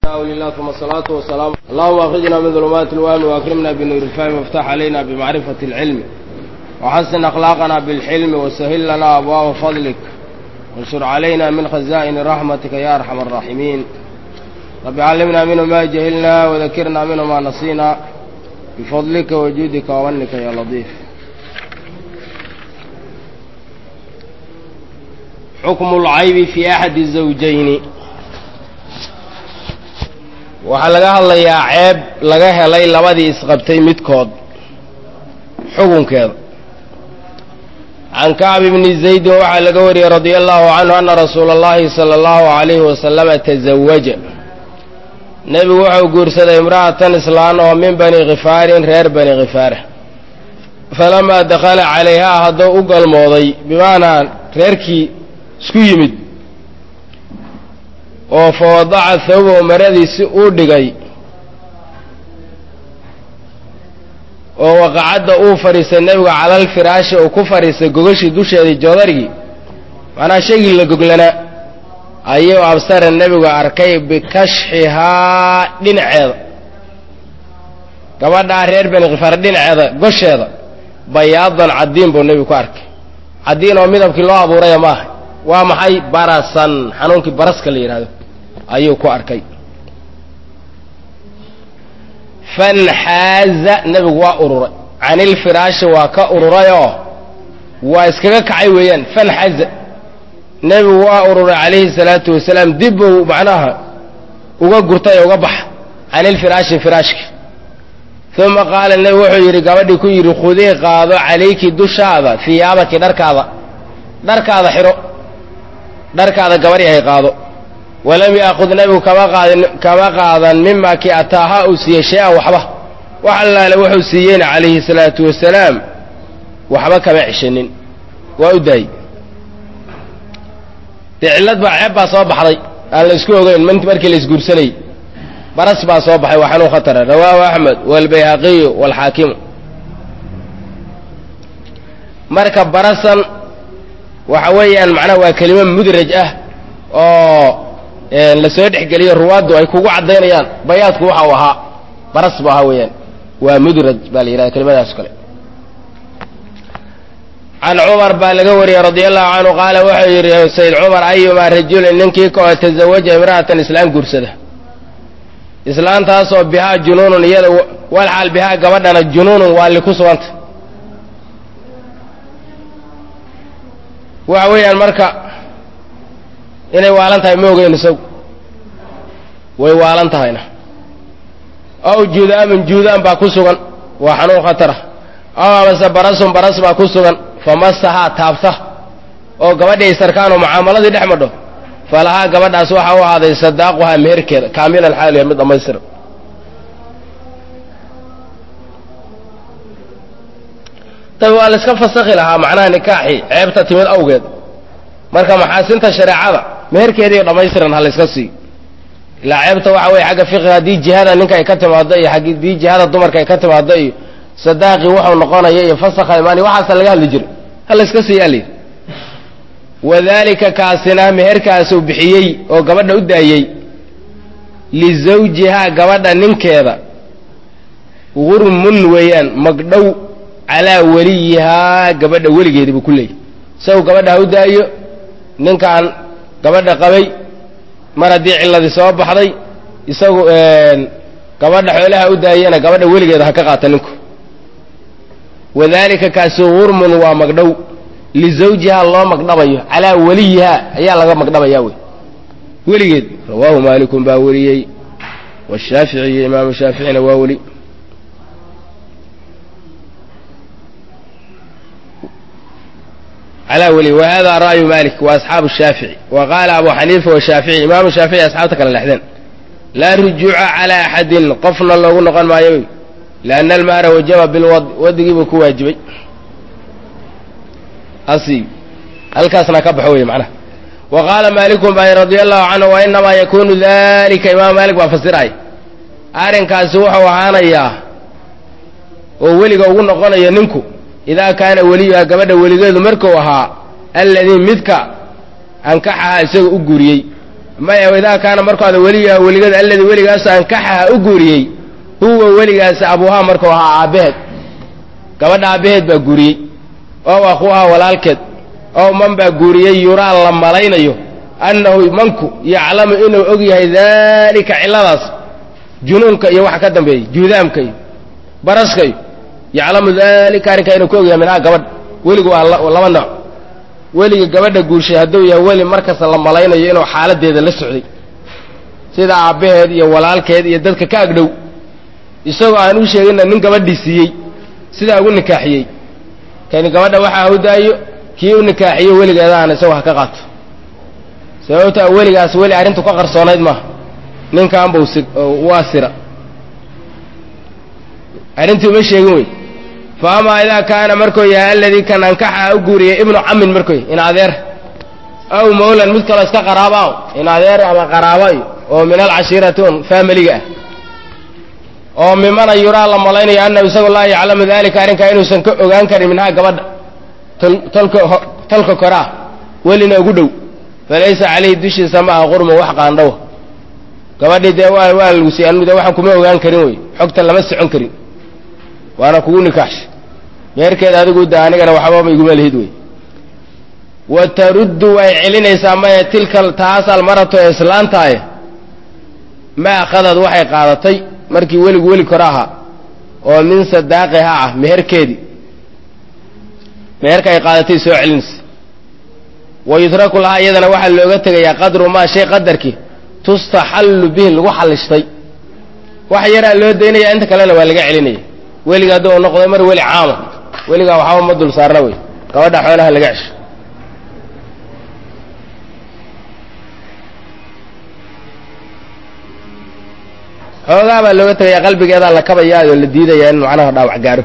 لله ثم الصلاة والسلام. اللهم أخرجنا من ظلمات الوهم وأكرمنا بنور الفهم وافتح علينا بمعرفة العلم وحسن أخلاقنا بالحلم وسهل لنا أبواب فضلك وانشر علينا من خزائن رحمتك يا أرحم الراحمين. رب علمنا منه ما جهلنا وذكرنا منه ما نسينا بفضلك وجودك ومنك يا لطيف. حكم العيب في أحد الزوجين. waxaa laga hadlayaa ceeb laga helay labadii isqabtay midkood xukunkeeda. can Kacb ibn Zayd waxaa laga wariyay radiyallahu anhu anna rasuulallahi sallallahu alayhi wasallam tazawaja, nebigu wuxuu guursaday imra'atan islaan oo min bani khifaarin reer bani khifaar. falamaa dakhala calayhaa hadduu u galmooday bimaanaa reerkii isku yimid oo fawadaca thawbahu maradiisi uu dhigay oo waqacadda uu fadhiistay nebigu calal firaashi uu ku fadhiistay gogashii dusheedii joodargii macnaa shaygii la goglana ayuu absara nebigu arkay bikashxihaa dhinaceeda, gabadhaa reer bani khifaar dhinaceeda gosheeda bayaadan caddiin buu nebigu ku arkay. caddiin oo midabkii loo abuuraya maaha, waa maxay? barasan, xanuunkii baraska la yidhaahdo ayuu ku arkay. fanxaaza, nebigu waa ururay canilfiraashi, waa ka ururayoo waa iskaga kacay weeyaan. fanxaza, nebigu waa ururay calayhi salaatu wasalaam, dibbuu macnaha uga gurtay uga baxa canilfiraashi firaashki. uma qaala nebigu wuxuu yidhi gabadhii ku yidhi khudii qaado calayki dushaada hiyaabaki dharkaada xidho, dharkaada gabar yahay qaado. walam yaakhud nebigu kama qaadan mima kii ataaha uu siiyey shay-an waxba, wax allaale wuxuu siiyeyna calayhi salaatu wasalaam waxba kama ceshanin, waa u daayey. dee cillad baa ceeb baa soo baxday aan la isku ogeyn markii la isguursanayey. baras baa soo baxay, waa xanuun khatara. rawaahu axmed waalbayhaqiyu waalxaakimu. marka barasan waxa weeyaan macnaha waa kelimo mudraj ah oo la soo dhexgeliyo ruwaaddu ay kugu caddaynayaan bayaadku waxa uu ahaa baras bu ahaa weeyaan, waa mudraj baa la yidhahda kelimadaas kale. can cumar baa laga wariyey radiallahu canhu qaala wuxuu yidhi sayd cumar ayumaa rajulin ninkii ka oo tazawaja imra'atan islaan guursada, islaantaasoo bihaa junuunun iyada walxaal bihaa gabadhana junuunun waali ku suganta. waxa weeyaan marka inay waalan tahay ma ogeyn isagu, way waalan tahayna. aw judaamun juudaan baa ku sugan, waa xanuun khatara. aw amase barasun baras baa ku sugan, famasahaa taabta oo gabadhii sarkaan oo mucaamaladii dhex madho, falahaa gabadhaas waxaa u ahaaday sadaaquhaa meherkeeda kaamilan xaaliya mid dhammaystiran. tabi waa la iska fasakhi lahaa macnaha nikaaxii ceebta timid awgeed. marka maxaasinta shareecada meherkeediiyo dhammaystiran ha la iska siiyo. ilaa ceebta waxa weeye xagga fiqiga haddii jihada ninka ay ka timaado iyo haddii jihada dumarka ay ka timaado iyo sadaaqii wuxuu noqonaya iyo fasakha imaani waxaasa laga hadli jiray, ha la iska siiyaa layidhi. wadaalika kaasina meherkaasuu bixiyey oo gabadha u daayey lizawjihaa gabadha ninkeeda gurmun weeyaan magdhow calaa weliyihaa gabadha weligeeda buu ku leeyay. isagu gabadha ha u daayo, ninkaan gabadha qabay mar haddii cilladii soo baxday isagu gabadha xoolaha u daayana gabadha weligeeda ha ka qaata ninku. wadaalika kaasi gurmun waa magdhow lizawjihaa loo magdhabayo calaa weliyihaa ayaa laga magdhabayaa wey weligeed. rawaahu maalikun baa weriyey washaafici iyo imaamu shaaficina waa weli. calaa weli wa hada ra'yu maalik wa asxaabu shaafici wa qaala abu xaniifa washaafici. imaamu shaafici asxaabta kale lexdeen laa rujuuca calaa axadin qofna loogu noqon maayo lianna almahra wajaba bilwad, wadigii buu ku waajibay. halkaasna ka baxo wey macnaha. wa qaala maalikun baa radia allahu canhu wa inamaa yakunu dalika, imaam maalik baa fasiraya arrinkaasi wuxuu ahaanayaa oo weliga ugu noqonayo ninku idaa kaana weliyuha gabadha weligeedu markuu ahaa alladii midka ankaxaha isaga u guuriyey maya idaa kaana markuu ada weligaa weligada alladii weligaasoo ankaxaha u guuriyey huwa weligaasi abuuhaa markuu ahaa aabbaheed gabadha aabbaheed baa guuriyey oo akhuuhaa walaalkeed oo man baa guuriyey yuraa la malaynayo annahu manku yaclamu inuu og yahay daalika cilladaas junuunka iyo waxa ka dambeeyey juudaamka iyo baraska iyo yaclamu daalika arrinkaa inuu ka og yahay minhaa gabadha weligu waa laba nooc weliga gabadha guurshay hadduu yahay weli markasta la malaynayo inuu xaaladeeda la socday sida aabbaheed iyo walaalkeed iyo dadka ka agdhow isagoo aan u sheeginna nin gabadhii siiyey sidaa ugu nikaaxiyey kani gabadha waxaa u daayo kii u nikaaxiyo weligeedaana isagoo ha ka qaato sababta weligaas weli arrintu ka qarsoonayd maaha ninkaanba waa sira arrintii uma sheegin wey fa amaa idaa kaana markuu yahay alladii kan ankaxa u guuriyey ibnu camin markuu yahay in adeer aw mawlan mid kaloo iska qaraaba in adeer ama qaraaba oo min alcashiirati un faamiliga ah oo mimana yuraa la malaynayo annahu isagu laa yaclamu daalika arrinkaa inuusan ka ogaan karin minhaa gabadha talka koraa welina ugu dhow falaysa calayhi dushiisa ma aha qurmun wax qaandhawa gabadhii dee waa lagu siiyey anu de waxaan kuma ogaan karin wey xogta lama socon karin waana kugu nikaaxsha meerkeeda adigu da anigana waxba ma iguma lihid wey wa taruddu way celinaysaa maya tilka taas almaratu ee islaantaaye ma akhadad waxay qaadatay markii weligu weli kora ahaa oo min sadaaqiha ah meherkeedii meherka ay qaadatay soo celinaysa wa yutraku lahaa iyadana waxaa looga tegayaa qadru maa shay qadarkii tustaxallu bihi lagu xallishtay wax yaraa loo daynaya inta kalena waa laga celinaya weliga hadduu noqday mar weli caama weligaa waxba ma dul saarna wey gabadha xoolaha laga cesho xoogaa baa looga tegayaa qalbigeedaa la kabayaa oo la diidayaa in macnaha dhaawac gaaro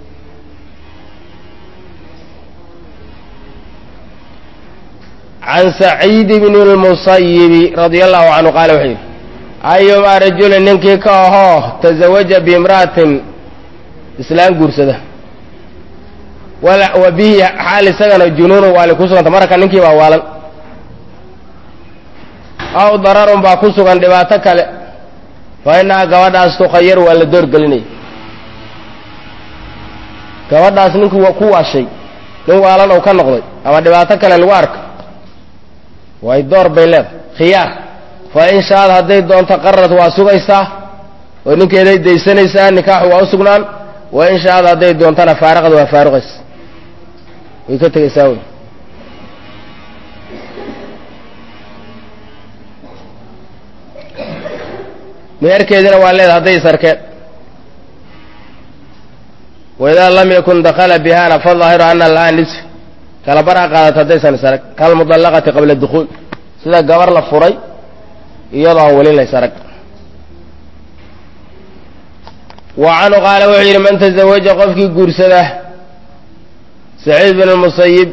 can saciid bni اlmusayibi radia allahu canhu qaala wuxuu yidhi ayumaa rajulin ninkii ka ahoo tazawaja biimra'atin islaan guursada wa bihi xaal isagana junuunun waali ku suganta marka ninkii baa waalan aw dararun baa ku sugan dhibaato kale fa innahaa gabadhaas tukhayaru waa la doorgelinaya gabadhaas ninkii waa ku waashay nin waalan ou ka noqday ama dhibaato kale lagu arka way door bay leedahay khiyaar fa in shaad hadday doonto qarad waa sugaysaa oo ninkeeday daysanaysaa nikaaxu waa u sugnaan wa in shaad hadday doontana faaraqda waa faaruqaysa way ka tegaysaa wey meherkeedina waa leedahay hadday isarkeen waidaa lam yakun dakala bihana fadaahiru ana lahaa nisf kala baraa qaadata haddaysan isarag kalmudallaqati qabla dukhuul sida gabar la furay iyadoo aan welin lays arag wa canhu qaala wuxuu yidhi man tazawaja qofkii guursada saciid bin almusayib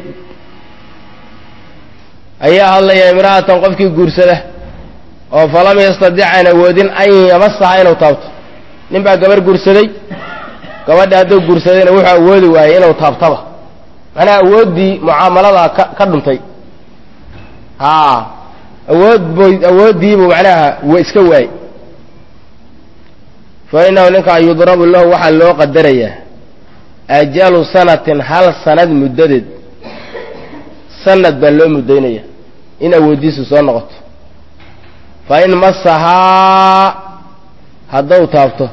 ayaa hadlaya imra'atan qofkii guursada oo falam yastadic aan awoodin an yamasaha inuu taabto nin baa gabar guursaday gabadha hadduu guursadayna wuxuu awoodi waayey inuu taabtaba macnaha awooddii mucaamaladaa ka dhuntay haa awooddiibuu macnaha iska waayey fa innahu ninkaa yudrabu lahu waxaa loo qadarayaa ajalu sanatin hal sanad muddadeed sanad baa loo muddaynaya in awooddiisu soo noqoto fa in masahaa hadduu taabto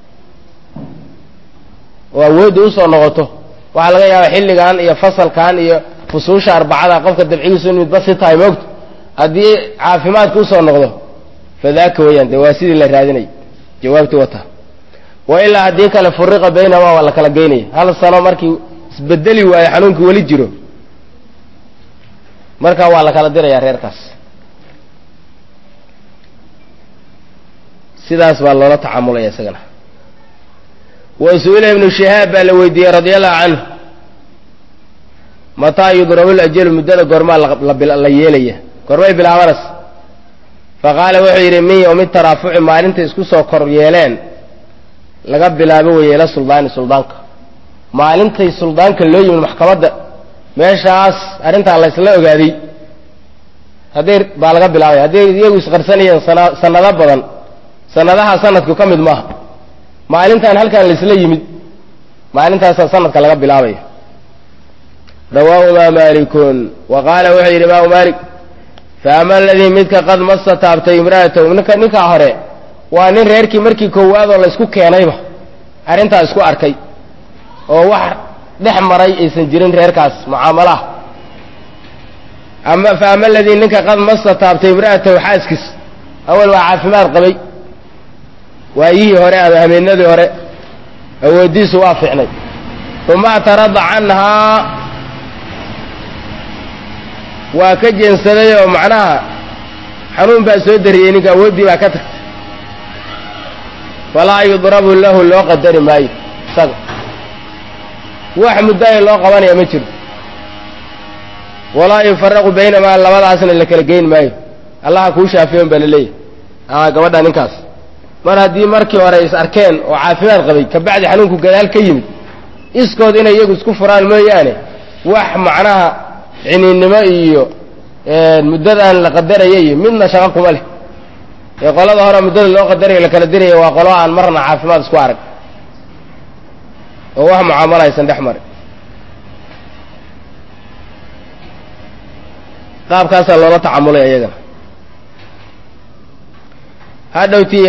oo awoodda usoo noqoto waxaa laga yaabaa xilligan iyo fasalkan iyo fusuusha arbacada qofka dabcigiisu in midba si tahay moogto haddii caafimaadka usoo noqdo fadaaka weeyaan dee waa sidii la raadinay jawaabtii wata wa ilaa haddii kale furiqa baynahuma waa la kala geynaya hal sano markii isbedeli waayo xanuunkii weli jiro markaa waa la kala dirayaa reerkaas sidaas baa loola tacaamulaya isagana wa su-ila ibnu shihaab baa la weydiiyey radia allahu canhu mataa yudrabu lajalu muddada goormaa la yeelaya goormay bilaabanas faqaala wuxuu yidhi min yowmi taraafuci maalintay isku soo kor yeeleen laga bilaabo weeye ila suldaani suldaanka maalintay suldaanka loo yimid maxkamadda meeshaas arrintaa la ysla ogaaday hadday baa laga bilaabaya hadday iyagu isqarsanayeen sanado badan sanadaha sanadku ka mid maaha maalintan halkan laisla yimid maalintaasaa sanadka laga bilaabaya rawaahu ma malikun wa qaala wuxuu yidhi imaamu malik faama aladii midka qad masa taabtay imra'atahu ninkaa hore waa nin reerkii markii koowaadoo la isku keenayba arrintaa isku arkay oo wax dhex maray aysan jirin reerkaas mucaamalaha ama faama aladii ninka qad masa taabtay imra'atahu xaaskiis awal waa caafimaad qabay waayihii hore ama hameenadii hore awoodiisu waa fiicnay uma actarada canhaa waa ka jeensaday oo macnaha xanuun baa soo dariyey ninka awooddii baa ka tagtay falaa yudrabu lahu loo qadari maayo isaga wax muddaaya loo qabanaya ma jiro walaa yufaraqu baynamaa labadaasna la kala geyn maayo allaha kuu shaafiyon baa la leeyahay gabadha ninkaas mar haddii markii hore is arkeen oo caafimaad qabay kabacdi xanuunku gadaal ka yimid iskood inay iyagu isku furaan mooyaane wax macnaha ciniinnimo iyo muddadaan la qadaraya iyo midna shaqo kuma leh ee qolada hore muddada loo qadarayo la kala diraya waa qolo aan marna caafimaad isku arag oo wax mucaamalo aysan dhex marin qaabkaasaa loola tacamulay iyagana hadhowtii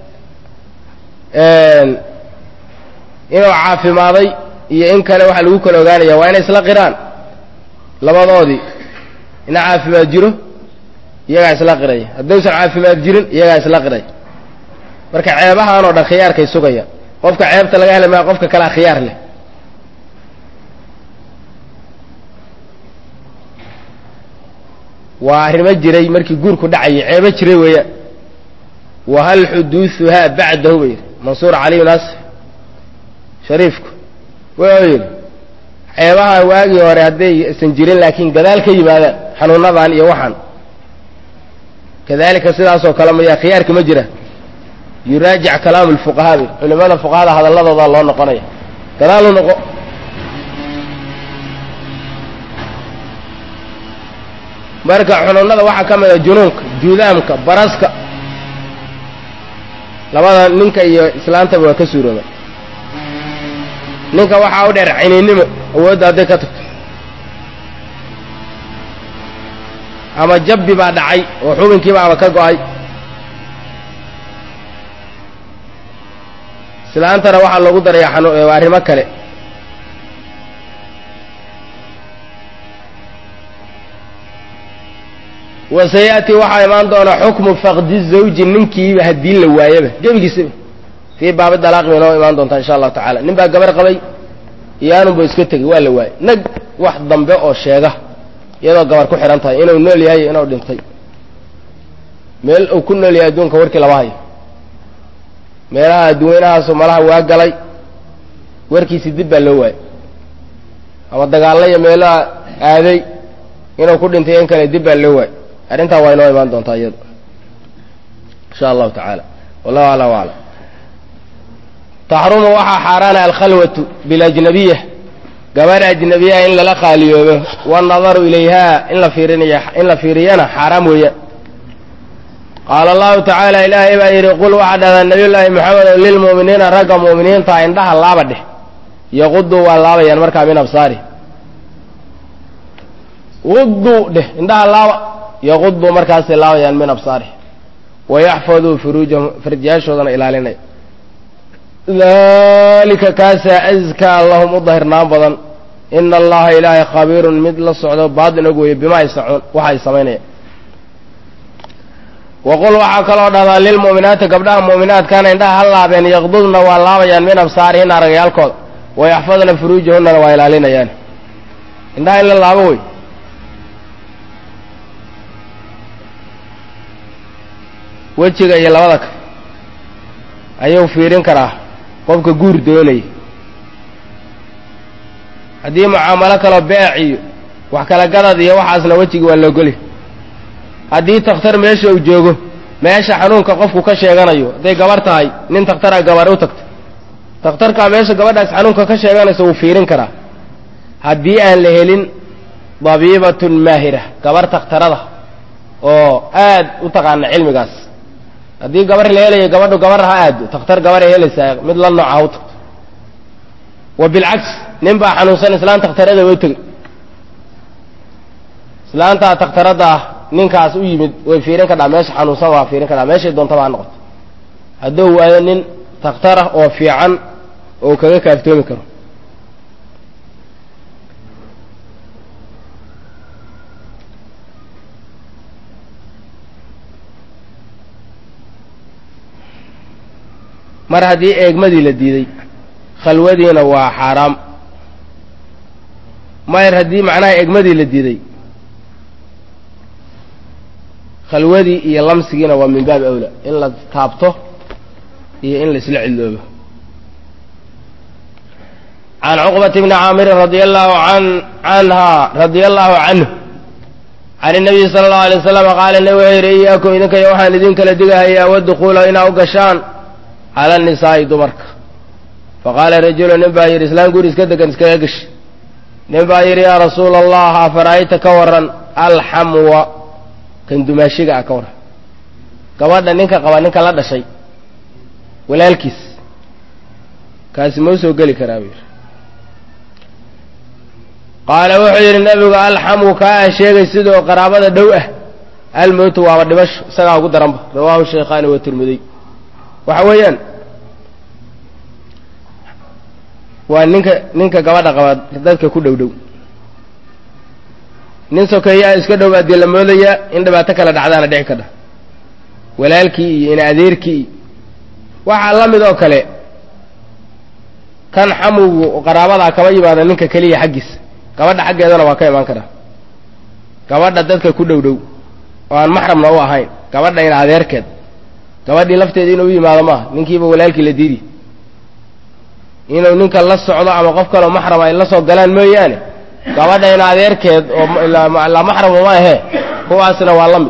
inuu caafimaaday iyo in kale waxaa lagu kala ogaanaya waa inay isla qiraan labadoodii ina caafimaad jiro iyagaa isla qiraya haddaysan caafimaad jirin iyagaa isla qiraya marka ceebahaan oo dhan khiyaarkay sugaya qofka ceebta laga heli maya qofka kalea khiyaar leh waa arrimo jiray markii guurku dhacayay ceebo jiray weeyaan wahal xuduuثuhaa bacdahu ba yidhi mansuur caliy naasix shariifku wuxuu yidhi ceebaha waagii hore hadday isan jirin laakiin gadaal ka yimaadaan xanuunadan iyo waxaan kadalika sidaasoo kale maya khiyaarka ma jira yuraajic kalaamu lfuqahaa bay culimada fuqahada hadalladooda loo noqonaya gadaalu noqo marka xanuunada waxaa ka mida junuunka juudaamka baraska labada ninka iyo islaantaba waa ka suurooba ninka waxaa u dheer ciniinnimo awoodda hadday ka tagto ama jabbi baa dhacay oo xubinkiibaaba ka go'ay islaantana waxaa loogu daraya arrimo kale wasayaati waxaa imaan doona xukmu faqdi zawji ninkiiba haddii la waayaba gebigiisaba fii baabi dalaaqi bay noo imaan doontaa insha allahu tacala nin baa gabar qabay iyo aanunba iska tegey waa la waayey nag wax dambe oo sheega iyadoo gabar ku xidhan tahay inuu nool yahay inuu dhintay meel uu ku nool yahay adduunka warkii lama hayo meelaha adduweynahaasu malaha waa galay warkiisi dib baa loo waayey ama dagaallo iyo meelaha aaday inuu ku dhintay in kale dib baa loo waayey arrintaa waa inoo imaan doontaa iyada insha allahu tacaala wallahu aclam aclam taxrumu waxaa xaaraana alkhalwatu bilajnabiya gabadh ajnabiyaha in lala qaaliyoobo waannadaru ilayhaa in la fiiriyana xaaraam weeyaan qaala allahu tacaala ilaahay baa yidhi qul waxaa dhahdaa nabiyullaahi maxamedow lilmu'miniina ragga mu'miniinta indhaha laaba dheh yaquduu waa laabayaan markaa min absaari uduu dheh indhaha laaba yaquduu markaasay laabayaan min absaari wayaxfaduu furuujahum farjiyaashoodana ilaalinaya dalika kaasaa askaa lahum u dahirnaan badan ina allaha ilaahay khabiirun mid la socdo baadin og weeye bimaa yasnacuun waxa ay samaynayaan waqul waxaa kaloo dhahdaa lilmu'minaati gabdhaha mu'minaadkaana indhaha ha laabeen yaqdudna waa laabayaan min absaarihinna aragayaalkooda wayaxfadna furuujahunnana waa ilaalinayaan indhaha in la laabo wey wejiga iyo labada ka ayuu fiirin karaa qofka guur doonaya haddii mucaamalo kaloo beec iyo wax kala gadad iyo waxaasna wejigi waa loogoli haddii takhtar meesha uu joogo meesha xanuunka qofku ka sheeganayo hadday gabar tahay nin takhtaraa gabar u tagta takhtarkaa meesha gabadhaas xanuunka ka sheeganaysa wuu fiirin karaa haddii aan la helin dabiibatun maahira gabar takhtarada oo aad u taqaana cilmigaas haddii gabar la helayo gabadhu gabar ha aado takhtar gabar ay helaysaa mid la nooca ha u tagto wa bilcaks nin baa xanuunsan islaan takhtarada way u tegey islaantaa takhtaradda ah ninkaas u yimid way fiirin kadhaa meesha xanuunsan waa fiirin kadhaa meeshay doontaba ha noqoto hadduu waayo nin takhtar ah oo fiican oo kaga kaaftoomi karo mar haddii eegmadii la diiday khalwadiina waa xaaraam mar haddii macnaha eegmadii la diiday khalwadii iyo lamsigiina waa min baabi awla in la taabto iyo in la isla cidloobo can cuqbata bni caamirin radia allahu canhu can الnabiy sala اllahu alay wasalam qaala nabi wuxuu yidhi iyaakum idinkayo waxaan idin kala digahayaa wadukuula inaa u gashaan cala nisaa'i dumarka faqaala rajulu nin baa yidhi islaan guri iska degan iskaga gashi nin baa yidhi yaa rasuula allah afara'ayta ka waran alxamwa kan dumaashiga ah ka waran gabadha ninka qaba ninka la dhashay walaalkiis kaasi ma u soo geli karaa buu yidhi qaala wuxuu yidhi nabigu alxamwu kaa ah sheegay sidoo qaraabada dhow ah almowtu waaba dhibasho isagaa ugu daranba rawaahu shaykhaani wa tirmidiy waxa weeyaan waa ninka gabadha qaba dadka ku dhow dhow nin sokeeyaa iska dhow baadii la moodayaa in dhibaato kala dhacdaana dhici kadha walaalkii iyo in adeerkii iyo waxaa la mid oo kale kan xamowgu qaraabadaa kama yimaada ninka keliya xaggiisa gabadha xaggeedana waa ka imaan karaa gabadha dadka ku dhow dhow oo aan maxramna u ahayn gabadha in adeerkeed gabadhii lafteeda inuu u yimaado maaha ninkiiba walaalkii la diidi inuu ninka la socdo ama qof kaleo maxram ay la soo galaan mooyaane gabadha in adeerkeed oo la maxramu ma ahee kuwaasna waa la mid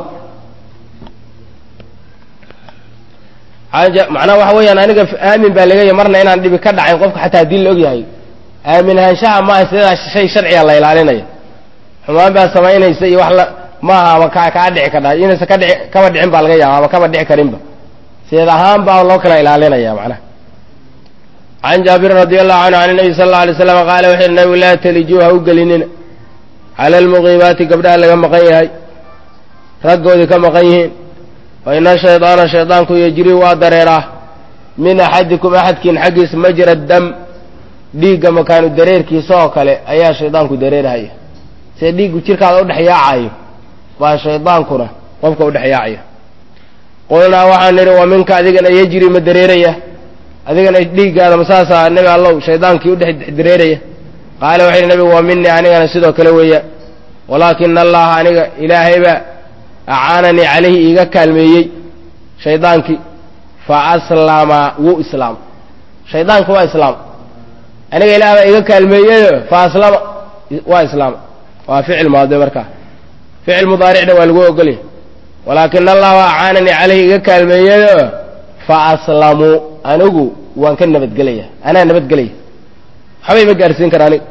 macnaha waxa weeyaan aniga aamin baa lagaya marna inaan dhibi ka dhacayn qofka xataa haddii la og yahay aamin ahaanshaha maaha sidaa shay sharciga la ilaalinaya xumaan baa samaynaysa iyo wax la maaha ama kaa dhici kadha inaysa kaba dhicin baa laga yaaba ama kaba dhici karinba seed ahaan baa loo kala ilaalinaya macnaha can jaabirin radi allahu canhu can nabi sala alla alay slam qaala wuxu yidhi nabigu laa talijuu ha u gelinina cala almuqiibaati gabdhaha laga maqan yahay raggoodii ka maqan yihiin fa ina shaydaana shaydaanku yejrii waa dareeraa min axadikum axadkiin xaggiisa majra dam dhiigga makaanu dareerkiisa oo kale ayaa shaydaanku dareerahaya see dhiiggu jirkaada udhex yaacayo baa shaydaankuna qofka udhex yaacaya qulnaa waxaan nidhi wa minka adigana yejri ma dareeraya adigana dhiiggaada masaasaa nebi allow shaydaankii udhex dareeraya qaala wuxuu yidhi nabigu wa minii anigana sidoo kale weeya walaakina allaha aniga ilaahaybaa acaananii calayhi iiga kaalmeeyey shaydaankii fa aslama wuu islaam shaydaanki waa islaam aniga ilaah baa iga kaalmeeyeyo fa aslama waa islaam waa ficil maadi markaa ficil mudaaricna waa lagu ogolyahy walaakina allahu acaananii calayhi iga kaalmeeyeyo fa aslamuu anigu waan ka nabadgelaya anaa nabadgelaya waxba ima gaarsiin kara aniga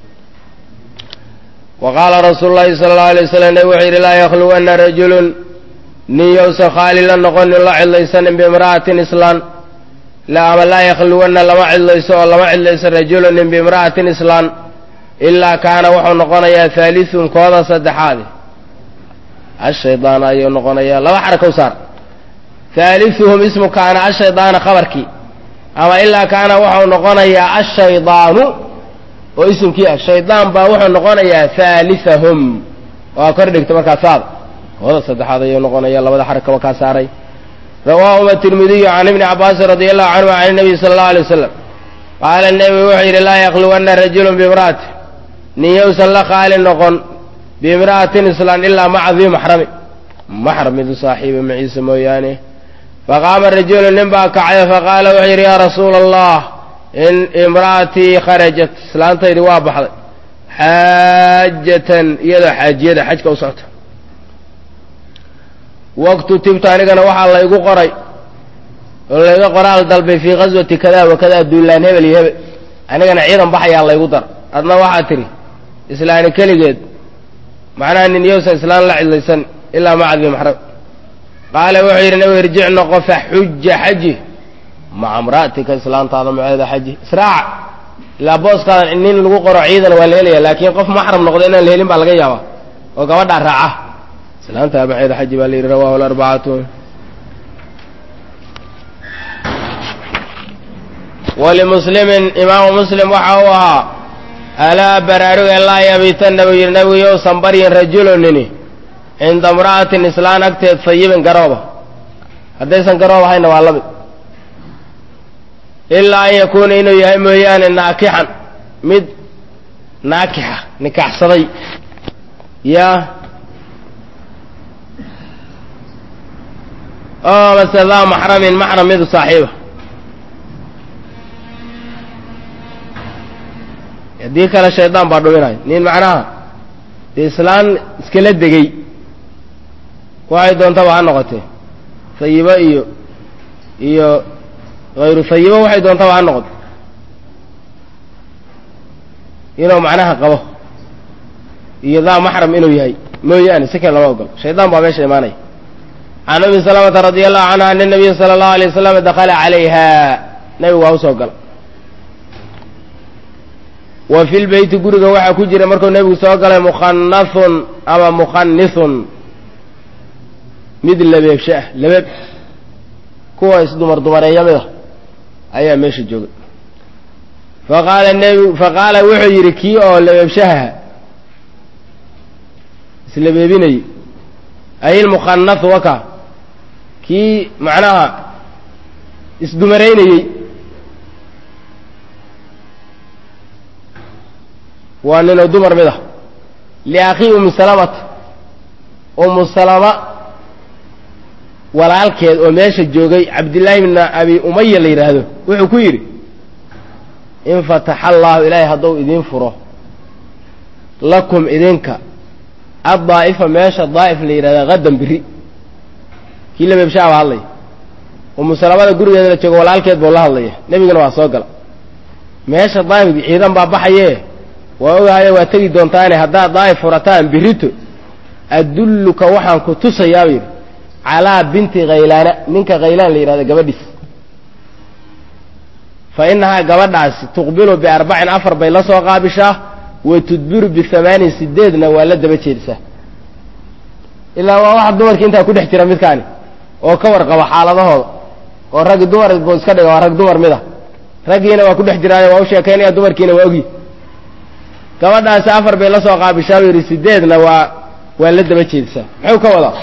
wa qaala rasuulu llahi sala allahu alay wasalam nabi wuxuu yidhi laa yakhluwanna rajulun nin yowsa khaali la noqonin la cidlaysanin biimra'atin islaan ama laa yakhluwanna lama cidlayso oo lama cidlayso rajulunin biimra'atin islaan ilaa kaana wuxuu noqonayaa haalisun kooda saddexaadi ashaydaan ayuu noqonayaa laba xaraka u saar haaliuhum ismu kaana ashaydaana khabarkii ama ilaa kaana wuxuu noqonayaa ashaydaanu oo ismkii ah shaydaan baa wuxuu noqonayaa haaliahum waa kor dhigta markaa saada kooda saddexaad ayuu noqonaya labada xarakaba kaa saaray rawaahuma tirmidiyu can ibni cabaasin radi allahu canhu can nabiy sala allahu alay wasalam qaala nebigu wuxuu yidhi laa yakhluwanna rajulun biimra'ati nin yowsan la khaali noqon biimra'atin islaan ilaa maca dii maxrami maxram midu saaxiiba maciise mooyaane faqaama rajulu nin baa kacay faqaala wuxuu yidhi yaa rasuula allah in imra'atii kharajat islaantaydi waa baxday xaajatan iyadoo xaajiyada xajka u socota waqtu tibta anigana waxaa laygu qoray oo layga qoraal dalbay fii qaswati kada wa kada duulaan hebel iyo hebel anigana ciidan baxayaa laygu dar adna waxaa tidhi islaani keligeed macnaha nin yowsa islaan la cidlaysan ilaa maca dii maxram qaala wuxuu yidhi nabigu irjic noqo faxuja xaji maca imra'atika islaantaada maceeda xaji israaca ilaa booskaadan nin lagu qoro ciidan waa la helaya laakiin qof maxram noqdo inaan la helin baa laga yaabaa oo gabadhaa raaca islaantaa maceeda xaji baa la yidhi rawahu alarbacatu walimuslimin imaamu muslim waxa uu ahaa alaa baraaruga laa yabiitanna buu yidhi nabigu yousan baryin rajulunini cinda imra'atin islaan agteed sayibin garooba haddaysan garoob ahayna waa lamid ilaa an yakuuna inuu yahay mooyaane naakixan mid naakixa nikaxsaday yaa oo mase daa maxramin maxram midu saaxiiba haddii kale shaydaan baa dhuminayo nin macnaha dee islaan iskala degay waxay doontaba ha noqotee hayibo iyo hayru hayibo waxay doontaba ha noqoto inuu macnaha qabo iyo daa maxram inuu yahay mooyaane si kale lama ogolo shaydaan baa meesha imaanaya can umi salamata radia allahu canha ana nabiya sala allahu alay wasalam dakala calayha nabigu waa usoo gala wa fi lbeyti guriga waxaa ku jira markuu nebigu soo galay mukhanathun ama mukhanithun mid labeebsho ah labeeb kuwa isdumar dumareeya mida ayaa meesha joogay faqaala wuxuu yidhi kii oo labeebshaha islabeebinayey ay ilmukhanathu waka kii macnaha isdumaraynayey waa ninoo dumar mid ah liakhii umi salamata umu salama walaalkeed oo meesha joogay cabdillaahi bna abi umaya la yidhaahdo wuxuu ku yidhi in fataxa allaahu ilaahay hadduu idiin furo lakum idinka addaa'ifa meesha daa'if la yidhahda hadan biri kii labeebshaha baa hadlaya umu salamada gurigeedana jooga walaalkeed buu la hadlaya nebigana waa soo gala meesha daa'if ciidan baa baxayee waa ogahaye waa tegi doontaane haddaad daa'if furataan birito adulluka waxaan ku tusayaa yidhi calaa binti khaylaana ninka khaylaan la yidhahdo gabadhiis fa innahaa gabadhaasi tuqbilu biarbacin afar bay la soo qaabishaa wa tudbiru bihamaanin sideedna waa la daba jeedisaa ilaa waa waxa dumarkii intaa ku dhex jira midkaani oo ka warqaba xaaladahooda oo raggi dumar buu iska dhiga waa rag dumar mid a raggiina waa ku dhex jiraayo waa u sheekaynaya dumarkiina waa ogi gabadhaasi afar bay la soo qaabishaa buu yidhi sideedna waa la daba jeedisaa muxuu ka wadaa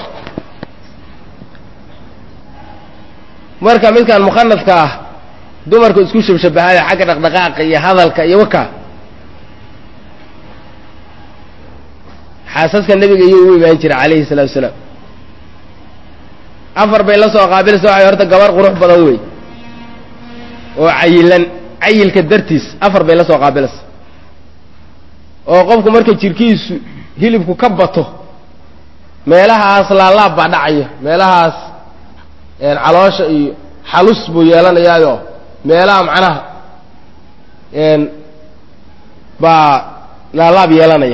marka midkaan mukhanafka ah dumarku isku shabshabahaaya xagga dhaqdhaqaaqa iyo hadalka iyo waka xaasaska nebiga iyuu u imaan jiray calayhi salaatu wasalaam afar bay la soo qaabilaysa waxay horta gabar qurux badan wey oo cayilan cayilka dartiis afar bay la soo qaabilaysa oo qofku marka jirkiisu hilibku ka bato meelahaas laalaab baa dhacaya meelahaas caloosha iyo xalus buu yeelanayaayo meelaha macnaha baa laalaab yeelanaya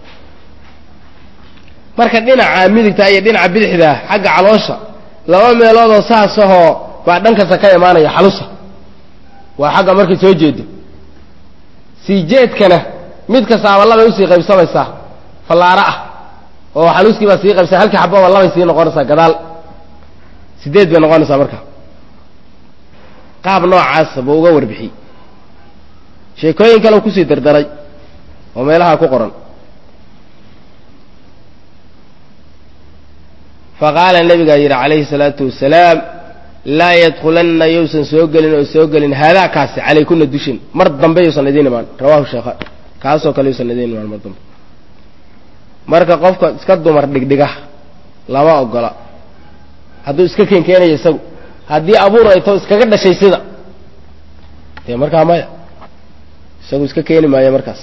marka dhinaca midigta iyo dhinaca bidixda xagga caloosha laba meeloodoo saasahoo baa dhankasta ka imaanaya xalusa waa xagga markay soo jeedo sii jeedkana mid kastaaba labay usii qaybsamaysaa fallaaro ah oo xaluskii baa sii qaybsay halkii xababa labay sii noqonaysaa gadaal sideed bay noqonaysaa marka qaab noocaasa buu uga warbixiyey sheekooyin kale u kusii dardaray oo meelaha ku qoran faqaala nabigaa yidhi calayhi salaatu wasalaam laa yadkulanna yousan soo gelin oo soo gelin haadaakaasi calaykuna dushin mar dambe yousan idiin imaan rawahu sheekha kaasoo kale yousan idiin imaan mar dambe marka qofka iska dumar dhigdhiga lama ogola hadduu iska keenkeenayo isagu haddii abuur ay tao iskaga dhashay sida dee markaa maya isagu iska keeni maayo markaas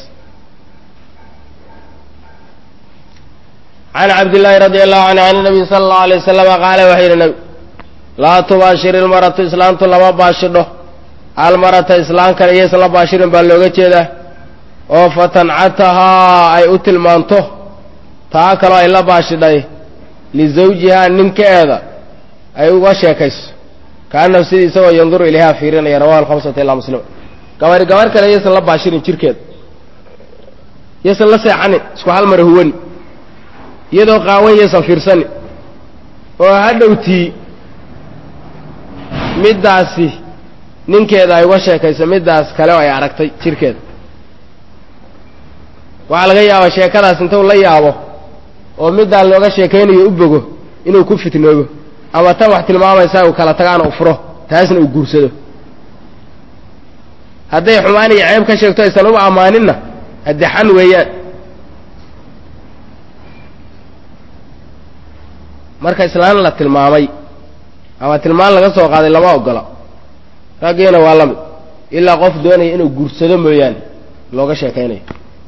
can cabdillaahi radia allahu canhu can nabiy sala allahu alay wasalama qaala waxau yidhi nabi laa tubaashir ilmaratu islaamtu lama baashidho almarata islaan kale iyaysan la baashirin baa looga jeedaa oo fatancatahaa ay u tilmaanto taa kaloo ay la baashidhay lizawjihaa ninkeeda ay uga sheekayso kaanahu sidii isagoo yanduru ilayhaa fiirinaya rawahu alkhamsata ilaa muslim gabar kale yaysan la baashirin jirkeeda yaysan la seexanin isku hal mara huwani iyadoo qaawan yaysan fiirsani oo hadhowtii middaasi ninkeeda ay uga sheekayso middaas kale oo ay aragtay jirkeeda waxaa laga yaabaa sheekadaas intuu la yaabo oo middaan looga sheekaynayo u bogo inuu ku fitnoobo ama tan wax tilmaamaysaa uu kala tagaana u furo taasna uu guursado hadday xumaan iyo ceeb ka sheegto aysan uba ammaaninna haddexan weeyaan marka islaan la tilmaamay ama tilmaan laga soo qaaday lama ogola raggiina waa la mid ilaa qof doonaya inuu guursado mooyaane looga sheekaynayo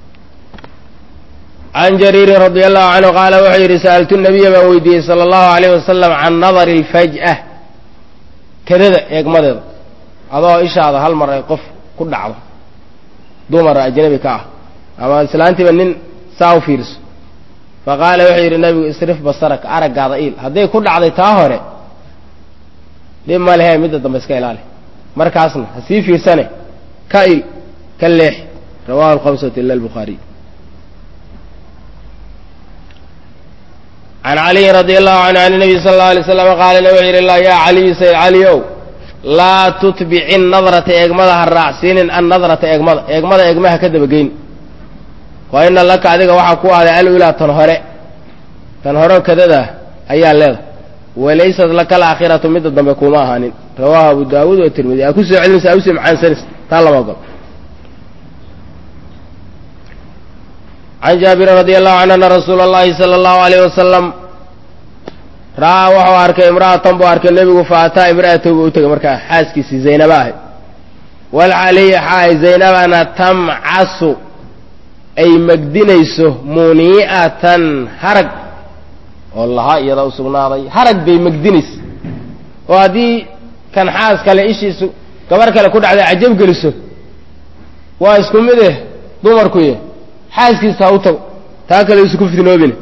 can jariirin radia allahu canhu qaala wuxuu yidhi sa'altu nabiya baan weydiiyey sala allahu alayh wasalam can nadari alfaj'a kadada eegmadeeda adoo ishaada hal mar ay qof ku dhacdo dumar ajnabi ka ah ama islaantiiba nin saa u fiiriso faqaala wuxuu yidhi nabigu isrif basaraka araggaada iil hadday ku dhacday taa hore dhib ma lehe midda dambe iska ilaali markaasna ha sii fiirsane ka il ka leex rawahu alkhamsatu ila albukhaariy can caliyin radia allahu canhu can nabiy sala allau alay slam qaala na wuxuu yidhi yaa caliyu sayd caliyow laa tutbici nadrata eegmada ha raacsiinin annadrata eegmada eegmaha ka dabageyn wa ina laka adiga waxaa ku aaday alulaa tan hore kadada ayaa leeda walaysat laka alaakhiratu midda dambe kuma ahaanin rawaahu abu daawuud wa tirmidi aa ku soo celinaysa aa usii macaansanis taa lama ogol can jaabirin radia allahu canhu ana rasuula allahi sala allahu alayh wasalam ra'aa wuxuu arkay imra'atan buu arkay nebigu fa ataa imra'atahu buu u tegay markaa xaaskiisii zaynaba ahay walcaliya xaay zaynabana tamcasu ay magdinayso munii'atan harag oo lahaa iyadaa u sugnaaday harag bay magdinaysa oo haddii kan xaas kale ishiisu gabar kale ku dhacday cajab geliso waa isku mid dumarkuye xaaskiisa ha u tago taa kale isu ku fitnoobine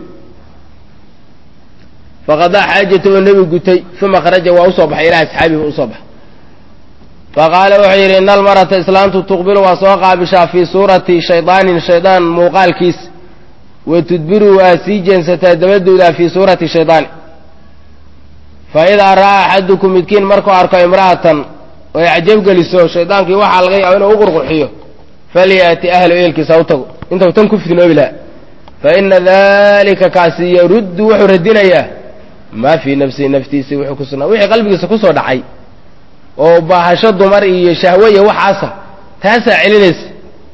faqadaa xaajata oo nebigu gutay uma kharaja waa usoo baxay ilaa asxaabihi usoo baxay faqaala wuxuu yidhi ina almarata islaantu tuqbilu waa soo qaabishaa fii suurati shaydaanin shaydaan muuqaalkiisa wa tudbiru waa sii jeensataa dabadoodaa fii suurati shaydaani fa idaa ra'aa axadukum midkiin markuu arko imra'atan oo ay cajab geliso shaydaankii waxaa laga yaaba inuu u qurqurxiyo falyaati ahlu eelkiisa ha u tago intau tan ku fitnoobi lahaa fa ina dalika kaasi yaruddu wuxuu radinayaa maa fii nafsihi naftiisa wuxuu ku sugnaa wixii qalbigiisa ku soo dhacay oo baahasho dumar iyo shahwe iyo waxaasa taasaa celinaysa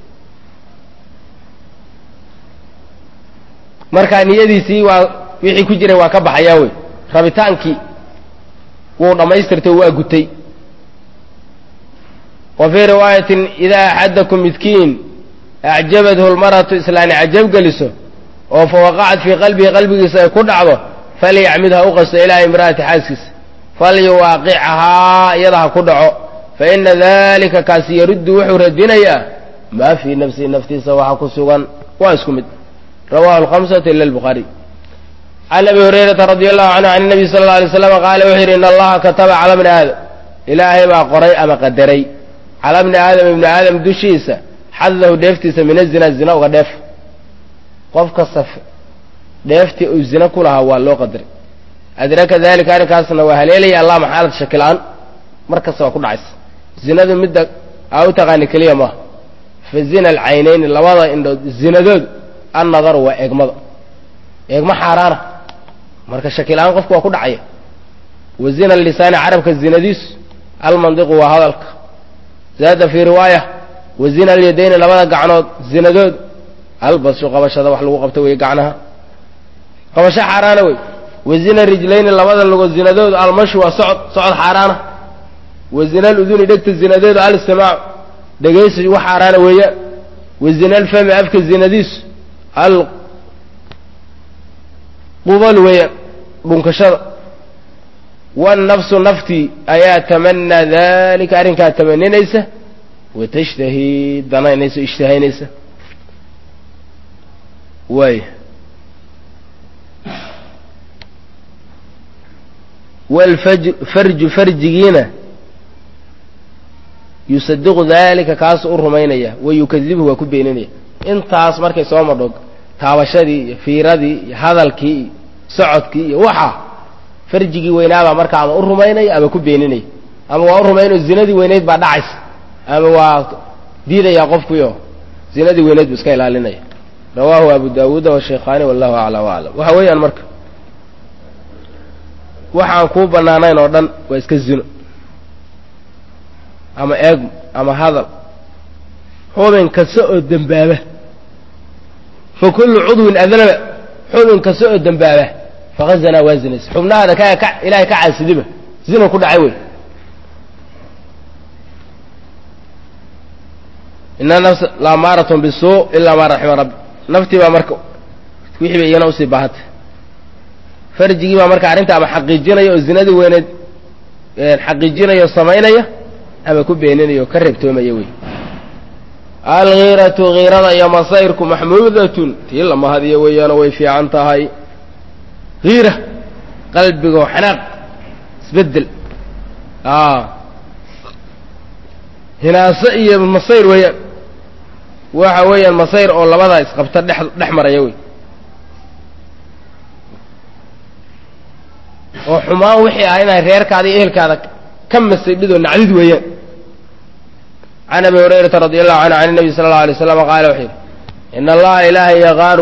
markaa niyadiisii waa wixii ku jiray waa ka baxayaa wey rabitaankii wuu dhammaystirtay waa gutay wa fii riwaayatin idaa axadakum midkiin acjabathu lmaratu islaani cajab geliso oo fa waqacat fii qalbihi qalbigiisa ay ku dhacdo falyacmid ha u qasto ilaa imra'ati xaaskiisa falyuwaaqichahaa iyada ha ku dhaco fa ina dalika kaasi yaruddu wuxuu radinayaa maa fii nafsihi naftiisa waxa ku sugan waa isku mid rawahu alkhamsatu ila albukhaariy can abi hurayrata radia allahu canhu can nabiy sala alla alay slam qaala wuxuu yidhi ina allaha kataba cala bni aadam ilaahay baa qoray ama qadaray cala bni aadam ibni aadam dushiisa xadahu dheeftiisa min azina zina uga dheef qof kasta dheeftii uu zina ku lahaa waa loo qadaray adraka dalika arrinkaasna waa haleelaya allah maxaalad shakil-aan mar kasta waa ku dhacaysa zinadu midda aa u taqaani keliya maaha fa zina alcaynayni labada indhood zinadood annadaru waa eegmada eegma xaaraana marka shakil-aan qofku waa ku dhacaya wa zina lisaani carabka zinadiisu almandiqu waa hadalka zaada fii riwaaya wa zina alyadayni labada gacnood zinadood albashu qabashada wax lagu qabto wey gacnaha qabasho xaaraana wey wa zina rijlayni labada lugood zinadoodu almashu waa socod xaaraana wa zina aluduni dhegta zinadoodu alistimaacu dhegaysi wax xaaraana weeyaan wa zina alfami afka zinadiisu alqubal weeyaan dhunkashada wannafsu naftii ayaa tamanaa dalika arrinkaa tamaninaysa watashtahi danaynaysa ishtahaynaysa waay waalfarju farjigiina yusadiqu daalika kaasu u rumaynaya wayukadibuhu waa ku beeninaya intaas markay soo madho taabashadii iyo fiiradii iyo hadalkii iyo socodkii iyo waxaa farjigii weynaabaa marka ama u rumaynaya ama ku beeninaya ama waa u rumaynayo zinadii weynayd baa dhacaysa ama waa diidayaa qofkuyo zinadii weynayd buu iska ilaalinaya rawaahu abu daawuuda washaykhaani wallahu acla waclam waxa weeyaan marka waxaan kuu bannaanayn oo dhan waa iska zino ama eeg ama hadal xubin kasta oo dembaaba fa kullu cudwin adnaba xubin kasta oo dembaaba faqad zanaa waa zinaysa xubnahaada ilaahay ka caasidiba zina ku dhacay wey ina nafsa laamaaratun bisuu ilaa maa raxima rabbi naftii baa marka wixii bay iyana usii baahantay farjigii baa marka arrinta ama xaqiijinaya oo zinadii weyneed xaqiijinaya oo samaynaya ama ku beeninaya oo ka reebtoomaya wey algiiratu giirada iyo masayrku maxmuudatun tii la mahadiyo weeyaanoo way fiican tahay giira qalbigo xanaaq isbeddel hinaaso iyo masayr weeyaan waxa weeyaan masayr oo labadaa isqabta dhex maraya wey oo xumaan wixii ah inay reerkaada iyo ehelkaada ka masaydhidoo nacdid weeyaan can abi hurayrata radi allahu canhu can nabi sala allau alay slam qaala wuxuu yidhi ina allaha ilaahay yaqaaru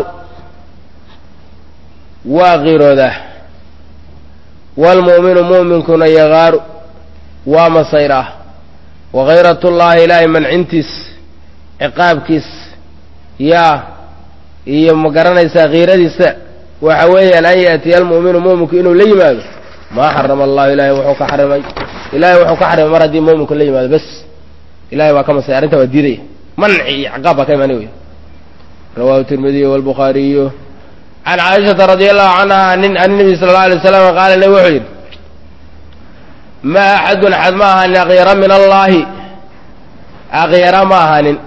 waa qiiroodaa waalmu'minu mu'minkuna yaqaaru waa masayr ah wakayratullaahi ilaahay mancintiis ciqaabkiis yaa iyo ma garanaysaa kiiradiisa waxa weeyaan an yaatiya almu'minu mu'minku inuu la yimaado maa xarama allahu ilahay wuxuu ka xarimay ilahay wuxuu ka xarimay mar haddii mu'minku la yimaado bas ilahay waa ka masay arrinta waa diidaya manci iyo ciqaab baa ka imaanay wey rawahu tirmidiyu walbukhaariyu can caaishata radi allahu canha an nabi sala allau alay waslam qaala nabi wuxuu yidhi ma axadun axad ma ahaanin akyara min allaahi akyara ma ahaanin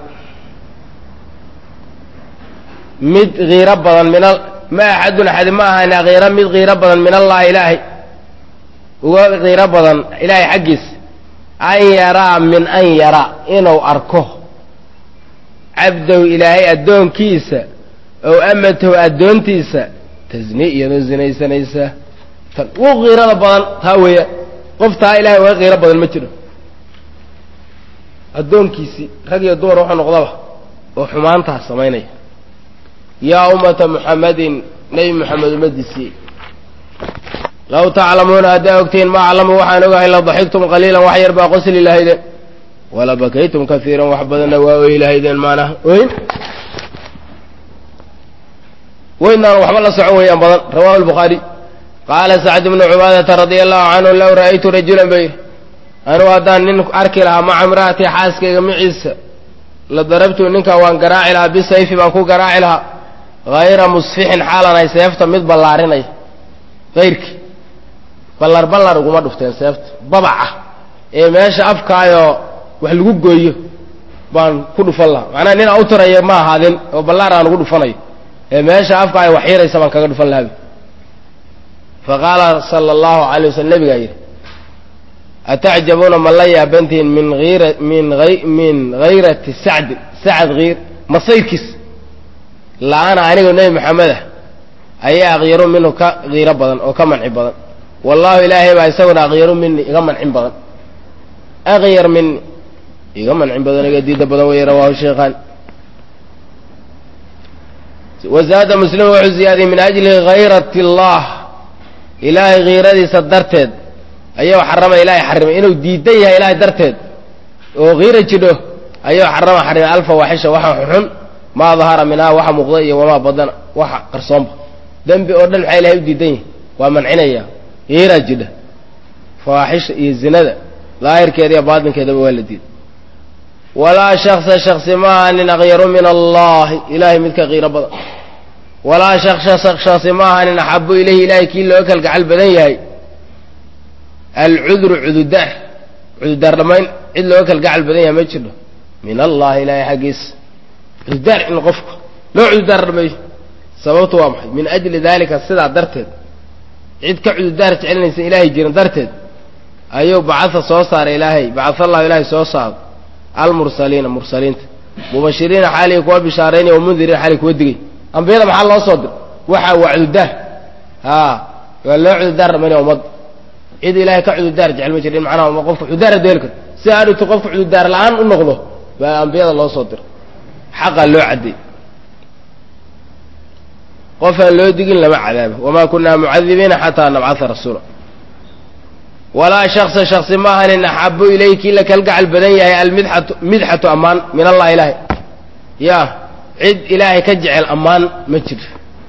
mid kiiro badan ma axadun axad ma ahaanin akyara mid kiiro badan min allahi ilaahay uga kiiro badan ilaahay xaggiis an yaraa min an yara inuu arko cabdahu ilaahay addoonkiisa ow amatahu addoontiisa tasni iyadoo zinaysanaysa tan ugu kiirada badan taa weeya qof taa ilaahay uga kiiro badan ma jiro addoonkiisii rag iyo dumar wuxuu noqdaba oo xumaantaha samaynaya yaa ummata muxammadin nebi moxamed ummadiisii low taclamuuna haddaa ogtihiin ma aclamu waxaan ogahay la daxigtum qaliilan wax yar baa qosli lahaydeen wala bakaytum kaiiran wax badanna waa oyi lahaydeen maanaha oyn weynaan waxba la socon weeyaan badan rawahu albukhaari qaala sacd bnu cubaadata radia allahu canhu low ra'aytu rajulan bay anugu haddaan nin arki lahaa maca imra'atii xaaskayga maciisa la darabtu ninkaa waan garaaci lahaa bisayfi baan ku garaaci lahaa hayra musfixin xaalanay seefta mid ballaarinaya kayrkii ballar uguma dhufteen seefta babaca ee meesha afkaayoo wax lagu gooyo baan ku dhufan lahaa macnaha nin aan u taraya ma ahaadin oo ballaar aan ugu dhufanayo ee meesha afkaayo wax yaraysa baan kaga dhufan lahaa faqaala sala allahu calay waslm nabigaa yidhi atacjabuuna ma la yaabantihiin min hayrati sacdin sacad hiir masayrkiis la-ana anigu nebi maxamed ah ayaa akyaru minhu ka kiiro badan oo ka manci badan wallaahu ilaahay baa isaguna akyaru mini iga mancin badan akyar mini iga mancin badan iga diida badan weeye rawaahu sheekhaan wazaada muslim wuxuu ziyaadiyey min ajli hayrati allah ilaahay kiiradiisa darteed ayuu xaramay ilaahay xarimay inuu diidan yahay ilaahay darteed oo kiira jidho ayuu xarimay alfawaaxisha waxa xun maa dahara minhaa waxa muuqda iyo wamaa badana waxa qarsoonba dembi oo dhan maxaa ilahay u diidan yahay waa mancinaya kiiraa jidha fawaaxisha iyo zinada daahirkeeda iyo baatinkeedaba waa la diiday walaa shaksa shaksi maaha nin akyaru min allahi ilaahay midka kiiro badan walaa shaksi maaha nin axabu ilayhi ilaahay kii loo kalgacal badan yahay alcudru cududaar dhammayn cid looga kalgacal badan yahay ma jirto min allahi ilaahay xaggiisa cududaar in qofka loo cududaar dhameeyo sababtu waa maxay min ajli daalika sidaa darteed cid ka cududaar jecelinaysa ilaahay jirin darteed ayuu bacatha soo saaray ilaahay bacathallahu ilaahay soo saaro almursaliina mursaliinta mubashiriina xaalihi kuwa bishaaraynaya wa mundiriina xaalihi kuwa digay ambiyada maxaa loo soo dir waxaa waa cududaar waa loo cududaar ramanaya ummadda cid ilaahay ka cududaar jecel ma jirin macnaha qofka cududaar adeeli karo si aadhigto qofka cududaar la-aan u noqdo baa ambiyada loo soo diro xaqaa loo cadday qofaan loo digin lama cadaabo wamaa kunaa mucadibiina xataa nabcaa rasuula walaa shaksa shaksi ma ahanin axabu ilayki la kalgacal badan yahay almidxatu ammaan min allah ilaahay ya cid ilaahay ka jecel ammaan ma jiro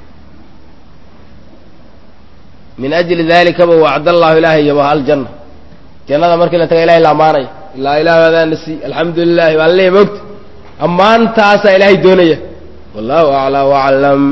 min ajli dalikaba wacdallahu ilaahay yabaha aljanna jannada markii la taga ilahay la ammaanaya ilaa ilaah adaana sii alxamdu lilahi waa le mogta ammaantaasaa ilaahay doonaya wallahu aclaa waclam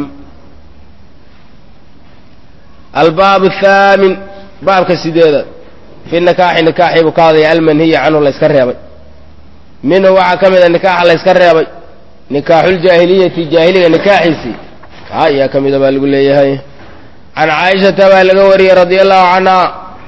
albaab athaamin baabka sideedaad fi nikaaxi nikaaxii buu ka hadaya almanhiya canhu la yska reebay minhu waxaa ka mid a nikaaxa la yska reebay nikaaxuljaahiliyati jaahiliga nikaaxiisii kaa ayaa ka mida baa lagu leeyahay can caaishata baa laga wariyey radia allahu canha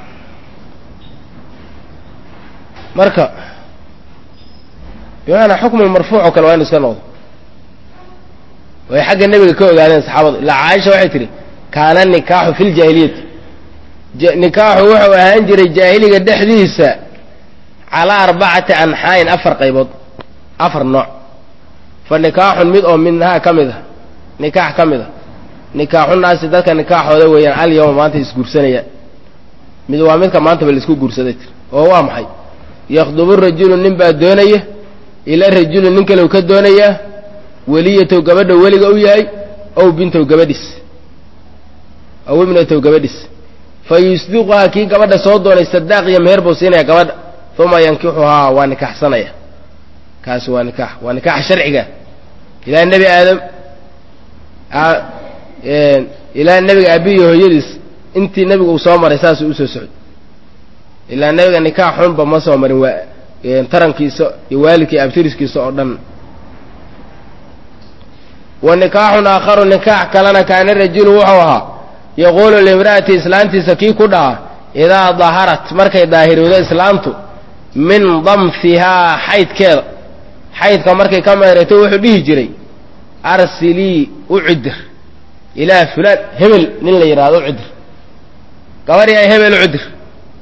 marka bimaanaa xukmu marfuuc oo kale waa inu iska noqdo way xagga nebiga ka ogaadeen saxaabadu ilaa caaisha waxay tihi kaana nikaaxu fi ljaahiliyati nikaaxu wuxuu ahaan jiray jaahiliga dhexdiisa calaa arbacati anxaain afar qaybood afar nooc fa nikaaxun mid oo minhaa ka mid a nikaax ka mid a nikaaxunaasi dadka nikaaxooda weeyaan alyawma maanta isguursanayaan mid waa midka maantaba laisku guursaday tir oo waa maxay yakhdubu rajulu nin baa doonaya ila rajulu nin kale u ka doonayaa weliyatow gabadha weliga u yahay ow bintow gabadhis aw ibnatow gabadhis fa yusdiquhaa kii gabadha soo doonay sadaaq iyo meher buu siinaya gabadha uma yankixuhaa waa nikaxsanaya kaasi waa nikaax waa nikaaxa sharciga ilaa nebi aadam ilaa nebiga aabihiyo hooyadiis intii nebigu uu soo maray saasuu usoo socday ilaa nebiga nikaax xunba ma soo marin waa tarankiisa iyo waalidkii abtiriskiisa oo dhan wa nikaaxun aakharu nikaax kalena kaana rajulu wuxuu ahaa yaquulu limra'ati islaantiisa kii ku dhaha idaa daharat markay daahirowdo islaantu min damfihaa xaydkeeda xaydka markay ka meerato wuxuu dhihi jiray arsilii u cidir ilaa fulaan hebel nin la yidhaahdo u cidir gabadhii ay hebel u cidir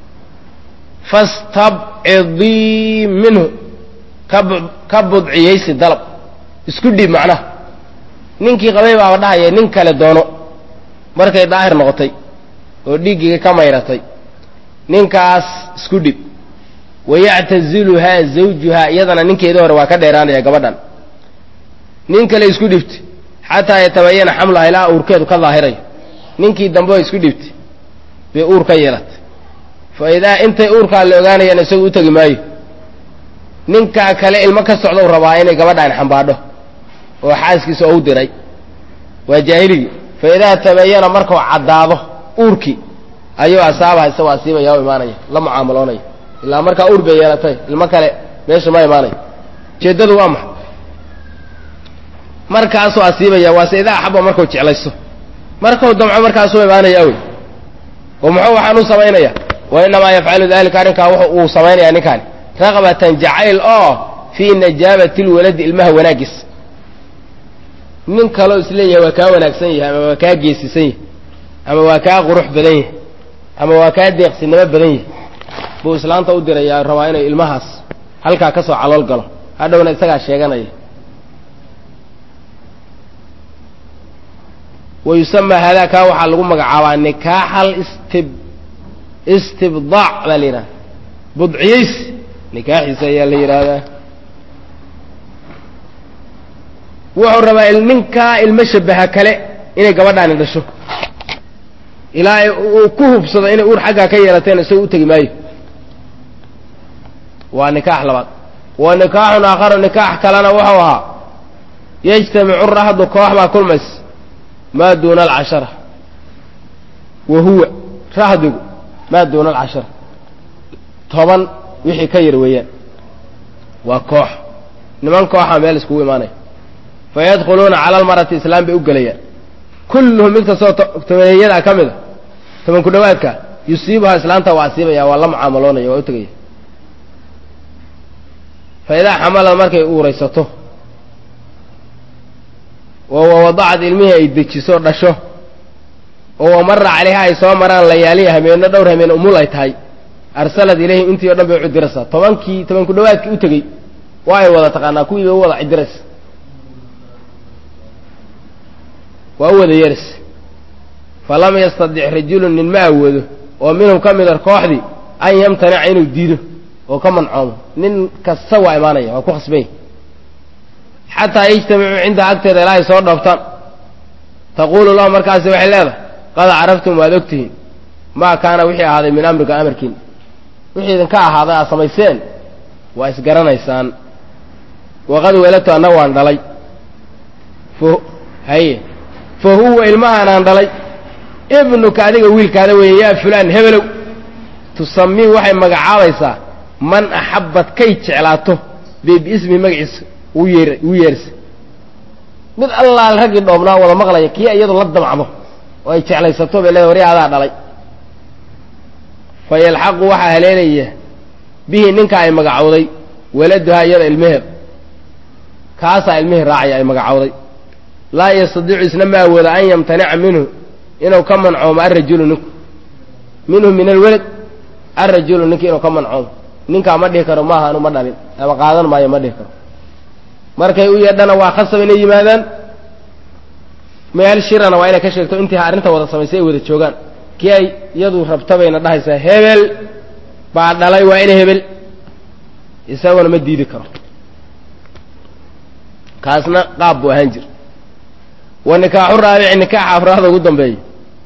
fastabcidii minhu ka budciyaysi dalab isku dhiib macnaha ninkii qabay baaba dhahaya nin kale doono markay daahir noqotay oo dhiiggii ka mayratay ninkaas isku dhib wayactaziluhaa zawjuhaa iyadana ninkeedii hore waa ka dheeraanaya gabadhan nin kale isku dhibtay xataa yatabayana xamlaha ilaa uurkeedu ka daahirayo ninkii dambe oo isku dhibtay bay uur ka yeelatay fa idaa intay uurkaa la ogaanayaan isagu u tegi maayo ninkaa kale ilmo ka socdou rabaa inay gabadhaan xambaadho oo xaaskiisa ou diray waa jaahiligii fa idaa tabayana markuu caddaado uurkii ayuu asaabaha isagoo asiibaya o imaanaya la mucaamaloonaya ilaa markaa uur bay yeelatay ilmo kale meesha ma imaanayo ujeeddadu waa maxay markaasuu asiibaya waase idaa axabba markuu jeclaysto markuu damco markaasuu imaanaya wey oo muxuu waxaan u samaynaya wa innamaa yafcalu dalika arrinkaa wuxu uu samaynayaa ninkaani raqbatan jacayl oo fii najaabati lwaladi ilmaha wanaaggiis nin kaloo isleeyahay waa kaa wanaagsan yahay ama waa kaa geesisan yahay ama waa kaa qurux badan yahay ama waa kaa deeqsinimo badan yahay buu islaanta u dirayaa rabaa inay ilmahaas halkaa ka soo calool galo hadhowna isagaa sheeganaya wa yusamaa haadaa kaa waxaa lagu magacaabaa nikaaxal istibdaac baa la yidhahda budciyays nikaaxiisa ayaa la yidhaahdaa wuxuu rabaa ninkaa ilmo shabaha kale inay gabadhaani dhasho ilaa uu ku hubsado inay uur xaggaa ka yeelateen isagoo u tegi maayo waa nikaax labaad wa nikaaxun aakharu nikaax kalena wuxuu ahaa yajtamicu rahdu koox baa kulmays maa duuna alcashara wa huwa rahdigu maa duuna alcashara 10 wixii ka yar weeyaan waa koox niman kooxa meel iskugu imaanaya fayadkhuluuna cala almarati islaam bay u gelayaan kulluhum mid kastoo tobaneeyadaa ka mid a toban ku dhawaadka yusiibuha islaanta waa asiibaya waa la mucaamaloonaya waa u tegaya fa idaa xamalad markay uuraysato oo wadacad ilmihii ay dejiso dhasho oo marra calayha ay soo maraan layaaliya hameenno dhowr hameen umul ay tahay arsalad ilayhim intii o dhan bay u cidiraysaa toban ku dhawaadkii u tegey waa ay wada taqaanaa kuwii bay u wada cidiraysa waa u wada yeeris falam yastadic rajulun nin ma awoodo oo minhum ka mida kooxdii an yamtanica inuu diido oo ka mancoomo nin kasta waa imaanaya waa ku khasbanya xataa yajtamicuu cindaha agteeda ilaahay soo dhooftaan taquulu lahu markaasi waxay leedahay qad caraftum waad ogtihiin maa kaana wixii ahaaday min amriga amarkiin wixii idinka ahaaday aad samayseen waa isgaranaysaan waqad weladtu anna waan dhalay haye fa huwa ilmahaanaan dhalay ibnuka adiga wiilkaada weeye yaa fulaan hebelow tusamii waxay magacaabaysaa man axabbad kay jeclaato bay biismihi magaciisa ugu yeerisa mid allaal raggii dhoobnaa wada maqlaya kii iyadu la damcdo oo ay jeclaysato bay leedahay warya adaa dhalay fa yalxaqu waxaa haleelaya bihi ninka ay magacowday waladuhaa iyada ilmeheed kaasaa ilmihii raacaya ay magacowday laa yastadiicu isna ma awooda an yamtanica minhu inuu ka mancoomo arajulu ninku minhu min alwalad arajulu ninki inuu ka mancoomo ninkaa ma dhihi karo maaha anu ma dhalin ama qaadan maayo ma dhihi karo markay u yeedhana waa khasab inay yimaadaan meel shirana waa inay ka sheegto intii arrinta wada samaysay ay wada joogaan kii ay iyadu rabta bayna dhahaysaa hebel baa dhalay waa ina hebel isaguna ma diidi karo kaasna qaab buu ahaan jir wa nikaaxu raabici nikaaxa afraada ugu dambeeya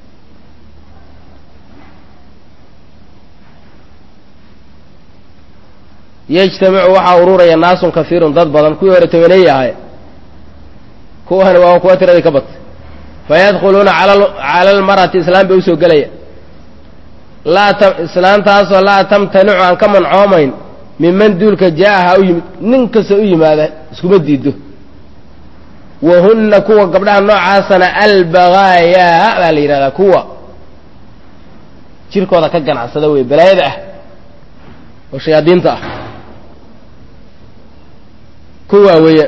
yajtamicu waxaa ururaya naasun kaiirun dad badan kuwii hore tobaneey ahay kuwani waa kuwa tiradii ka batay fayadkhuluuna cala almar'ati islaam bay usoo gelaya islaantaasoo laa tamtanicu aan ka mancoomayn minman duulka jaa'aha u yimid nin kasta u yimaada iskuma diido wahunna kuwa gabdhaha noocaasana albagaayaa baa la yidhahdaa kuwa jirkooda ka ganacsada wey balaayada ah oo shayaadiinta ah kuwaa weeye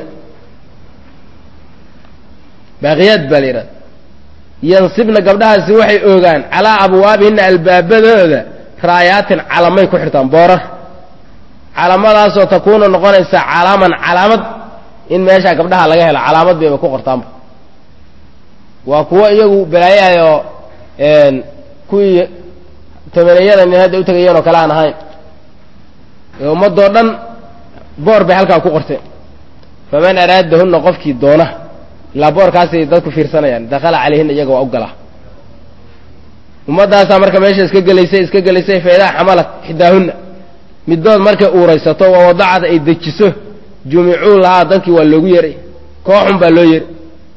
baaqiyaad baa la yidhahda yansibna gabdhahaasi waxay oogaan calaa abwaabihina albaabadooda raayaatin calamay ku xirtaan boorar calamadaasoo takuunu noqonaysa calaaman calaamad in meeshaa gabdhaha laga helo calaamad bayba ku qortaanba waa kuwo iyagu balaayaayoo kuwii tobaneeyada nin hadda u tegayeen oo kale aan ahayn ee ummadoo dhan boor bay halkaa ku qorteen faman araadahunna qofkii doona ilaa boorkaasay dadku fiirsanayaan dakhala calayhinna iyaga waa u galaa ummaddaasaa marka meesha iska gelaysay fa idaa xamalat ixdaahunna middood markay uuraysato waa wadacad ay dejiso jumicuu lahaa dadkii waa loogu yeeray kooxun baa loo yeeray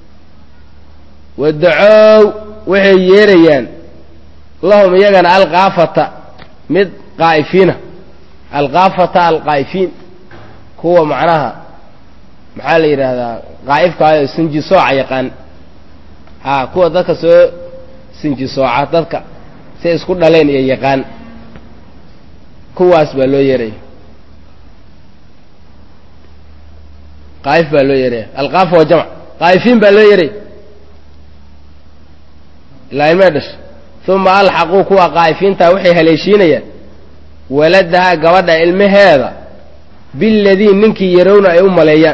wadacow waxay yeerayaan lahum iyagana alkaafata mid qaa'ifiina alkaafata alqaa'ifiin kuwa macnaha maxaa la yidhaahdaa qaa'ifkaayo sinji sooca yaqaan kuwa dadka soo sinji sooca dadka say isku dhaleen iyo yaqaan kuwaas baa loo yeeraya qaa'if baa loo yeeraya alqaafa waa jamc qaa'ifiin baa loo yeeraya ilaa ilmay dhasha uma alxaquu kuwa qaa'ifiintaa waxay haleeshiinayaan waladahaa gabadha ilmaheeda biladii ninkii yarowna ay u maleeyaan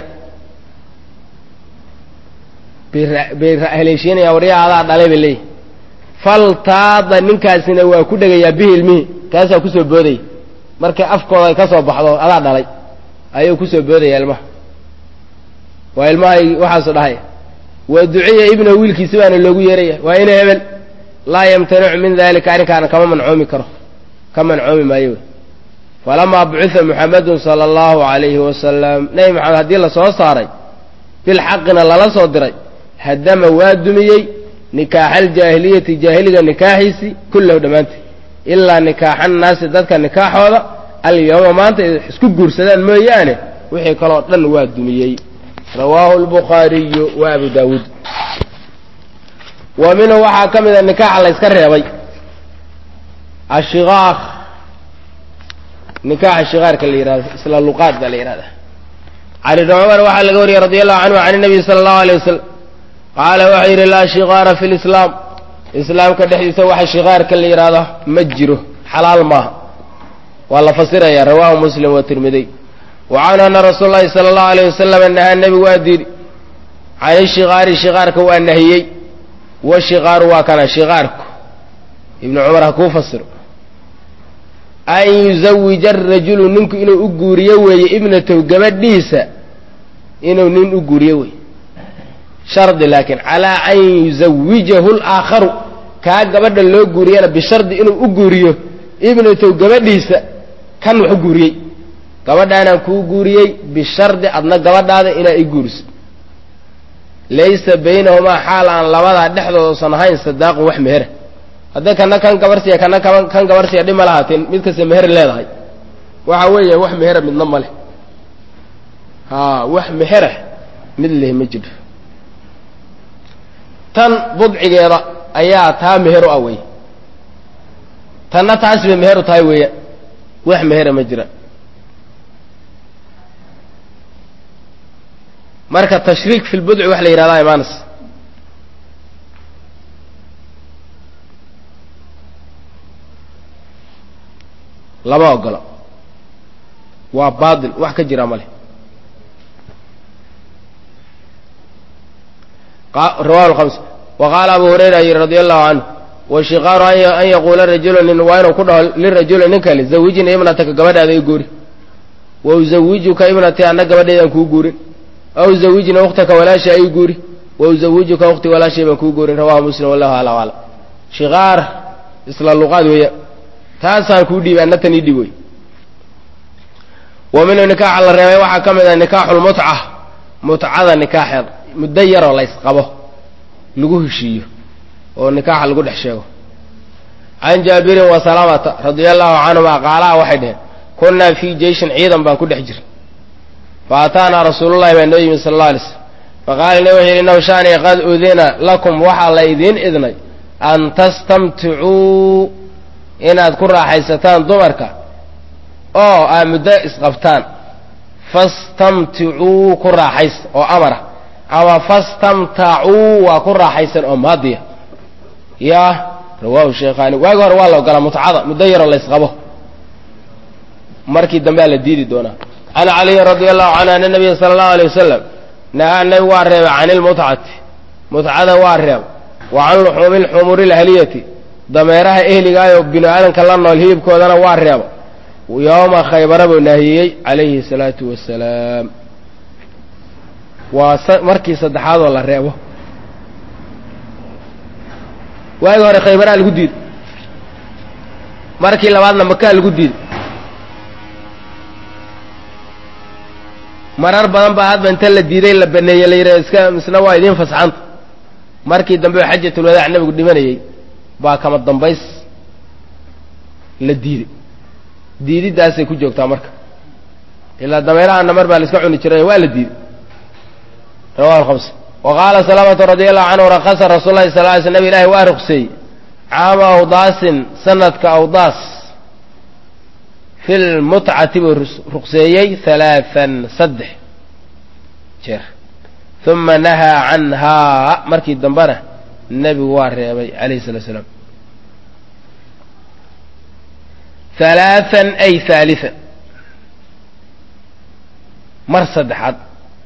bay haleeshiinayaan waryaa adaa dhalay bay leeyihi faltaada ninkaasina waa ku dhegayaa bihi ilmihii kaasaa kusoo boodaya markay afkooda ay ka soo baxdo adaa dhalay ayuu kusoo boodaya ilmaha waa ilmahay waxaasu dhahay wa duciya ibnahu wiilkiisi baana loogu yeeraya waa ina hebel laa yamtanicu min dalika arrinkaana ka mancoomi maayo wey falamaa bucitha muxamedun sala allahu calayhi wasalam nebi maxamed haddii la soo saaray bilxaqina lala soo diray hadama waa dumiyey nikaaxa aljaahiliyati jaahiliga nikaaxiisii kullahu dhammaanteed ilaa nikaaxa annaasi dadka nikaaxooda alyawma maanta isku guursadaan mooyaane wixii kaloo dhan waa dumiyey rawaahu albukhaariyu wa abu daawuud wa minhu waxaa ka mida nikaaxa la yska reebay ashiqaaq nikaaxa shiqaarka la yihahdo isla luqaad baa la yihahda cali bn cumar waxaa laga wariyey radi allahu canhu can nabiy sala allahu alay wasalam qaala wuxuu yidhi laa shiqaara fi lislaam islaamka dhexdiisa waxa shiqaarka la yidhaahdo ma jiro xalaal maaha waa la fasiraya rawaahu muslim watirmidiy wa canhu ana rasuul lahi sala allahu alayh wasalam nahaa nebigu waa diidi can ishiqaari shiqaarka waa nahiyey washiqaaru waa kana shiqaarku ibnu cumar ha kuu fasiro an yuzawija arajulu ninku inuu u guuriyo weeye ibnatahu gabadhiisa inuu nin u guuriyo weeye shardi laakiin calaa an yuzawijahu alaakharu kaa gabadha loo guuriyana bishardi inuu u guuriyo ibnatahu gabadhiisa kan wax u guuriyey gabadhaanaan kuu guuriyey bishardi adna gabadhaada inaa i guuriso laysa baynahumaa xaal aan labadaa dhexdooda usan ahayn sadaaqun wax mehera hadday kana kan gabarsiya kana kan gabarsiya dhib ma lahaateen mid kasta meher leedahay waxa weeye wax mehera midna ma leh wax mehera mid leh ma jiro tan budcigeeda ayaa taa meher u ah wey tanna taas bay meher u tahay weeya wax mehera ma jira marka tashriik fi lbudci wax la yihahdaa imaanas lama ogolo waa baatil wax ka jira ma leh rawahu lhamsa wa qaala abu hurayra yidhi radi allahu canhu washiqaaru an yaquula rajulu nin waa inuu ku dhaho lirajuli nin kale zawijni ibnataka gabadhaada i guuri wa uzawijuka ibnatii anna gabadheedaan kuu guurin aw zawijna ukhtaka walaasha ay guuri wa uzawijuka ukhti walaashay baan kuu guurin rawahu muslim wallahu ala aclam shiqaar isla luqaad weeya taasaan kuu dhiibay anna tan ii dhib wey wa minhu nikaaxa la reebay waxaa ka mid ah nikaaxulmutca mutcada nikaaxeeda muddo yaroo laysqabo lagu heshiiyo oo nikaaxa lagu dhex sheego can jaabirin wa salamata radia allahu canhuma qaalaha waxay dheheen kunnaa fii jeyshin ciidan baan ku dhex jira fa ataanaa rasuulullahi baa noo yimi sala alla alay slam faqaala ne wuxuu yidhi innahu shaanii qad udina lakum waxaa la idiin idnay an tastamticuu inaad ku raaxaysataan dumarka oo aad muddo isqabtaan fastamticuu ku raaxaysa oo amara ama fastamtacuu waa ku raaxaysan oo maadiya yaa rawaahu sheekhaani waagi hore waa la ogolaa mutcada muddo yaroo laysqabo markii dambea la diidi doonaa can caliyin radi allahu canhu ana nabiya sala allahu alay wasalam nahaa nabigu waa reebay can ilmutcati mutcada waa reeba wa can luxuumi lxumuri lhaliyati dameeraha ehligaayoo binu aadanka la nool hilibkoodana waa reeba yowma khaybara buu naahiyey calayhi salaatu wasalaam waa markii saddexaadoo la reebo waagi hore khaybaraa lagu diiday markii labaadna makaa lagu diiday marar badan baa hadba inta la diiday la baneeyey la yidhaha iska misna waa idiin fasxanta markii dambe oo xajatulwadaac nabigu dhimanayey baa kama dambays la diiday diididdaasay ku joogtaa marka ilaa dameerahana mar baa la iska cuni jiray waa la diiday rawahu lhamsa wa qaala salamatu radi allahu canhu rakasa rasuul lahi sal ly sl nabi ilaahi waa ruqseeyey caama awdaasin sanadka awdaas fi lmutcati buu ruqseeyey halaaan 3 jeer uma nahaa canhaa markii dambena nebigu waa reebay calayhi salatu salaam 3 ay 3 mar saddexaad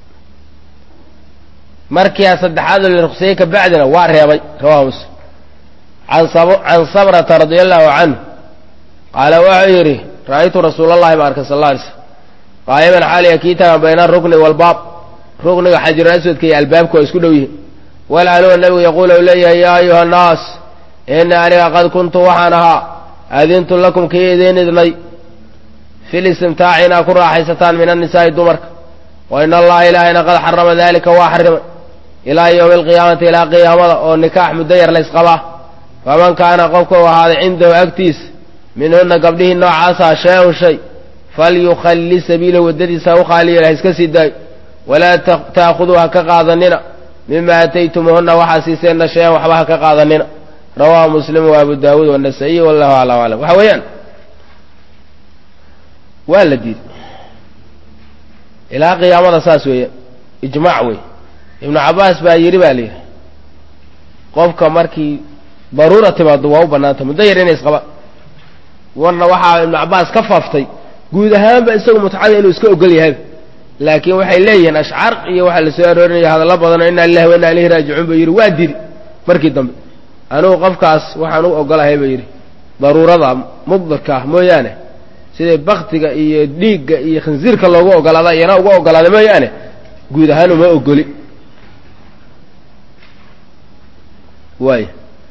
markiia saddexaadoo la ruqseeyey ka bacdina waa reebay rawahu muslim can sabrata radia allahu canhu qaala wuxuu yidhi ra'aytu rasuula allahi ma arkay sal alla alay slm qaa'iman xaaliya kii taagan bayna arukni waalbaab rukniga xajiru aswadka iyo albaabka waa isku dhow yihin walaaluha nabigu yaquulu u leeyahay yaa ayuha annaas ina aniga qad kuntu waxaan ahaa adintu lakum kii idiin idnay fi listimtaaci inaad ku raaxaysataan min annisaa'i dumarka wa ina allaha ilaahayna qad xarama dalika waa xarimay ilaa yowmi alqiyaamati ilaa qiyaamada oo nikaax muddo yar laysqabaa faman kaana qofka u ahaaday cindahu agtiisa minhunna gabdhihii noocaasaa shay-un shay falyukhalli sabiilahu waddadiisa ha u qaaliyo ha iska sii daayo walaa ta'khuduu ha ka qaadanina mima aataytumuhunna waxaa siiseenna shay-an waxba ha ka qaadanina rawaahu muslim wa abu daawuud waanasaa'iy wallahu aclam aclam waxa weeyaan waa la diiday ilaa qiyaamada saas weeye ijmaac wey ibnu cabbaas baa yidhi baa layidhi qofka markii daruura timaado waa u bannaanta muddo yar inay isqaba warna waxaa ibnu cabbaas ka faaftay guud ahaanba isagu mutcada inuu iska ogol yahay laakiin waxay leeyihiin ashcaar iyo waxaa la soo aroorinaya hadallo badanoo inna lillahi wa inna ilayhi raajicuun ba yidhi waa diri markii dambe anugu qofkaas waxaan u ogolahay ba yidhi daruurada muddarka ah mooyaane siday baktiga iyo dhiigga iyo khinsiirka loogu ogolaada iyana uga ogolaada mooyaane guud ahaan uma ogoli waay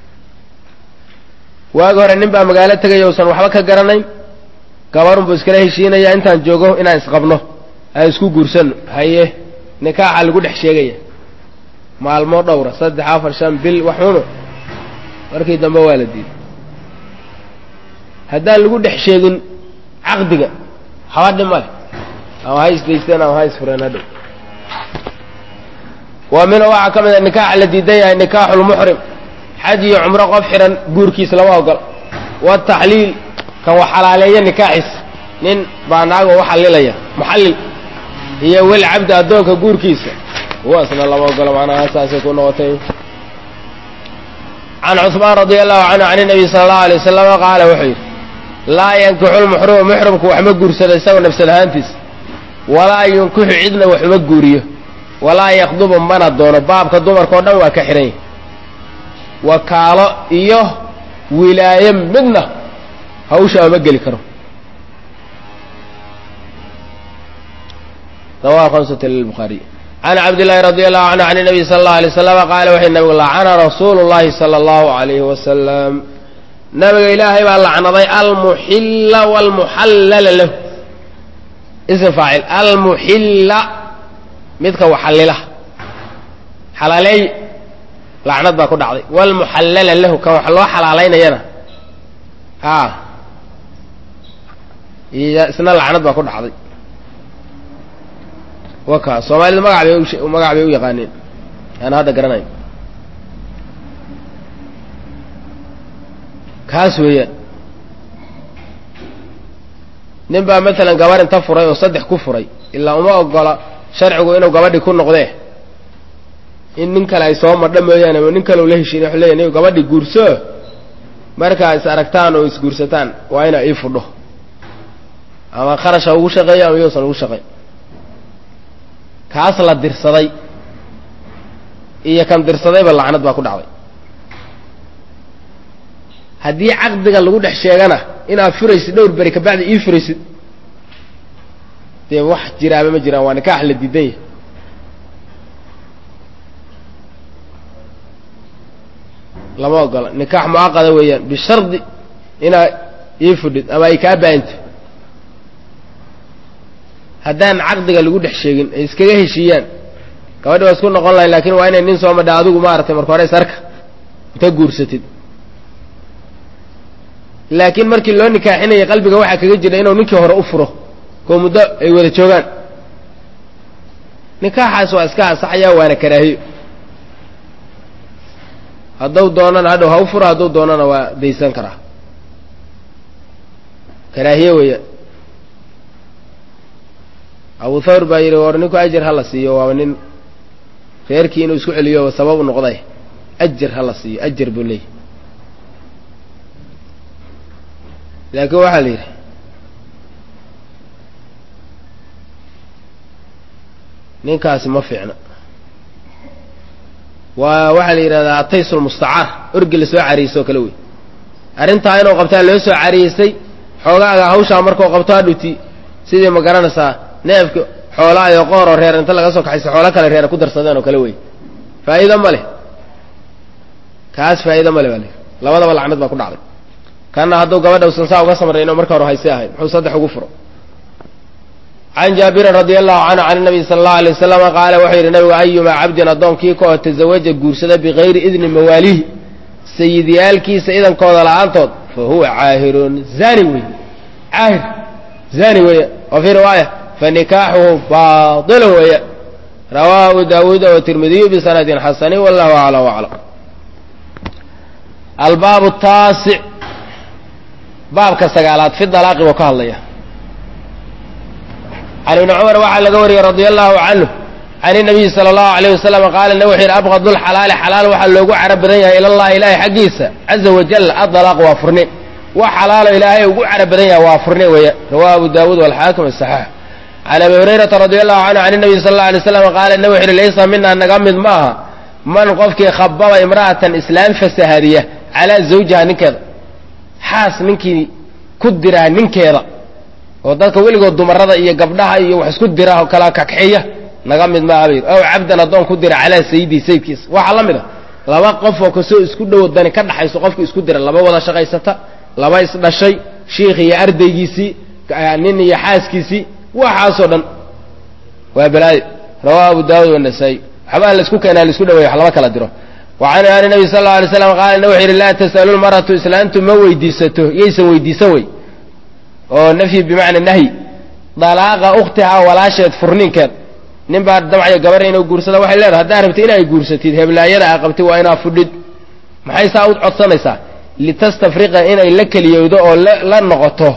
waagi hore nin baa magaalo tegaya usan waxba ka garanayn gabarun buu iskala heshiinaya intaan joogo inaan isqabno aan isku guursano haye nikaaxa lagu dhex sheegaya maalmo dhowra 3 4 5 bil waxuno markii dambe waa la diiday haddaan lagu dhex sheegin caqdiga habadhi male ama ha isdaysteen ama ha isfureen hadhow waa mina waxaa ka mid a nikaaxa la diidan yahay nikaaxul muxrim xaj iyo cumro qof xihan guurkiis lama ogol wataxliil kan wax xalaaleeya nikaaxiis nin baa naago u xallilaya muxallil iyo wel cabdi addoonka guurkiisa waasna lama ogolo macnaha saasay ku noqotay can cusmaan radia allahu canhu can inabiy sala allahu alay wasalama qaala wuxuu yidhi laa yankixu lmuxrimu muxrimku waxma guursado isago nafsad ahaantiis walaa yunkixu cidna waxuma guuriyo walaa yakdubu mana doono baabka dumarkao dhan waa ka xidhan yahy wakaalo iyo wilaaye midna hawsha ama geli karo rawahu khamsatu lilbukhaariy can cabdillaahi radi allahu canhu can inabiy sala allahu alay wasalama qaala waxay nabigu lacana rasuulu llahi sala allahu alayhi wasalam nabiga ilaahay baa lacnaday almuxilla waalmuxallala lahu ism faacil almuxilla midka waxallila xalaaleey lacnad baa ku dhacday waalmuxallala lahu kan wax loo xalaalaynayana isna lacnad baa ku dhacday waka soomaalida magac bay u yaqaaneen aan hadda garanayn kaas weeyaan nin baa maalan gabar inta furay oo 3 ku furay ilaa uma ogola sharcigu inuu gabadhi ku noqdee in nin kale ay soo madha mooyaane nin kale ula heshiin wuxuu leeyahay nin gabadhi guurso markaa is aragtaan oo is guursataan waa inaa ii fudho ama kharasha ugu shaqeeyo ama yuusan ugu shaqeyn kaas la dirsaday iyo kan dirsadayba lacnad baa ku dhacday haddii caqdiga lagu dhex sheegana inaad furaysid dhowr beri kabacdi ii furaysid dee wax jiraaba ma jiraan waa nikaax la diidan yahay lama ogola nikaax mucaqada weeyaan bishardi inaad ii fudhid ama ay kaa baanto haddaan caqdiga lagu dhex sheegin ay iskaga heshiiyaan gabadhi waa isku noqon lahayn lakin waa inay nin soo madha adigu maaragtay marka hore isarka inta guursatid laakiin markii loo nikaaxinayay qalbiga waxaa kaga jira inuu ninkii hore u furo koo muddo ay wada joogaan nikaaxaas waa iska asaxaya waana karaahiyo hadduu doonana hadhow ha u furo hadduu doonana waa daysan karaa karaahiye weeyaan abu thawr baa yidhi war ninku ajar ha la siiyo waaba nin reerkii inuu isku celiyo sabab u noqday ajar ha la siiyo ajar buu leeyahy laakiin waxaa la yidhi ninkaasi ma fiicna waa waxaa la yidhahdaa ataysul mustacaar orgi la soo cariisay oo kale wey arrintaa inuu qabtaa loo soo cariisay xoogaaga hawshaa markuu qabto hadhuti sidii ma garanaysaa neefka xoolaa iyo qoor oo reer inta laga soo kaxaysa xoolo kale reera ku darsadeen oo kale wey faa'iido ma leh kaas faa'iido ma leh baa la yidhi labadaba lacnad baa ku dhacday kanna hadduu gabadha usan saa uga samrayn oo marka hore hayse ahayd muxuu 3 ugu furo can jaabirin radia allahu canhu can nabiy sala allahu alay wasalama qaala wuxuu yidhi nabigu ayumaa cabdin addoonkii ka oo tasawaja guursada bikayri idni mawaalihi sayidyaalkiisa idankooda la-aantood fa huwa caahirun zani wey caahir zani weeya wa fii riwaaya fanikaaxuhu baailu weeya rawaahu abu daawuuda watirmidiyu bisanadin xasanin wallahu aclam aclam الباب التاسع باب كسقالات في الطلاق وكهلية عن ابن عمر وعلى قوري رضي الله عنه عن النبي صلى الله عليه وسلم قال إنه وحي أبغض الحلال حلال وحل لو عرب بدنيا إلى الله إلهي حقيسة عز وجل الطلاق وافرني وحلال إلهي وعرب بدنيا وافرني ويا رواه أبو داود والحاكم الصحيح عن أبي هريرة رضي الله عنه عن النبي صلى الله عليه وسلم قال إنه وحي ليس منا أن نقمض معها من قفك خبب امرأة إسلام فسهرية على زوجها نكذا حاس منك كدرها نكذا ودك ولقوا الدمرة إيه قبلها إيه وحس كدرها وكلا كحية نقمض معها بير أو عبدنا دون كدر على سيدي سيدكيس وحلمنا لما قفوا كسو اسكدوا وداني كان حيث قفك اسكدر لما وضع شقيسته لما يصدى شيء شيخي أرديسي نيني حاسكيسي وحاصلا وبلاي رواه أبو داود والنسائي حبا لسكو كان لسكو ويحلما كلا ديرو وعن النبي صلى الله عليه وسلم قال انه وحي لا تسالوا المرأة اسلامتم ما ويديسته ييسن ويديسوي او نفي بمعنى النهي طلاق اختها ولا شيء فرنين كان nin baa damacay gabar inuu guursado waxay leedahay hadaa rabtay inay guursatid heblaayada aqabtay waa inaa fudhid maxay saa u codsanaysaa litastafriqa inay la kaliyoodo oo la noqoto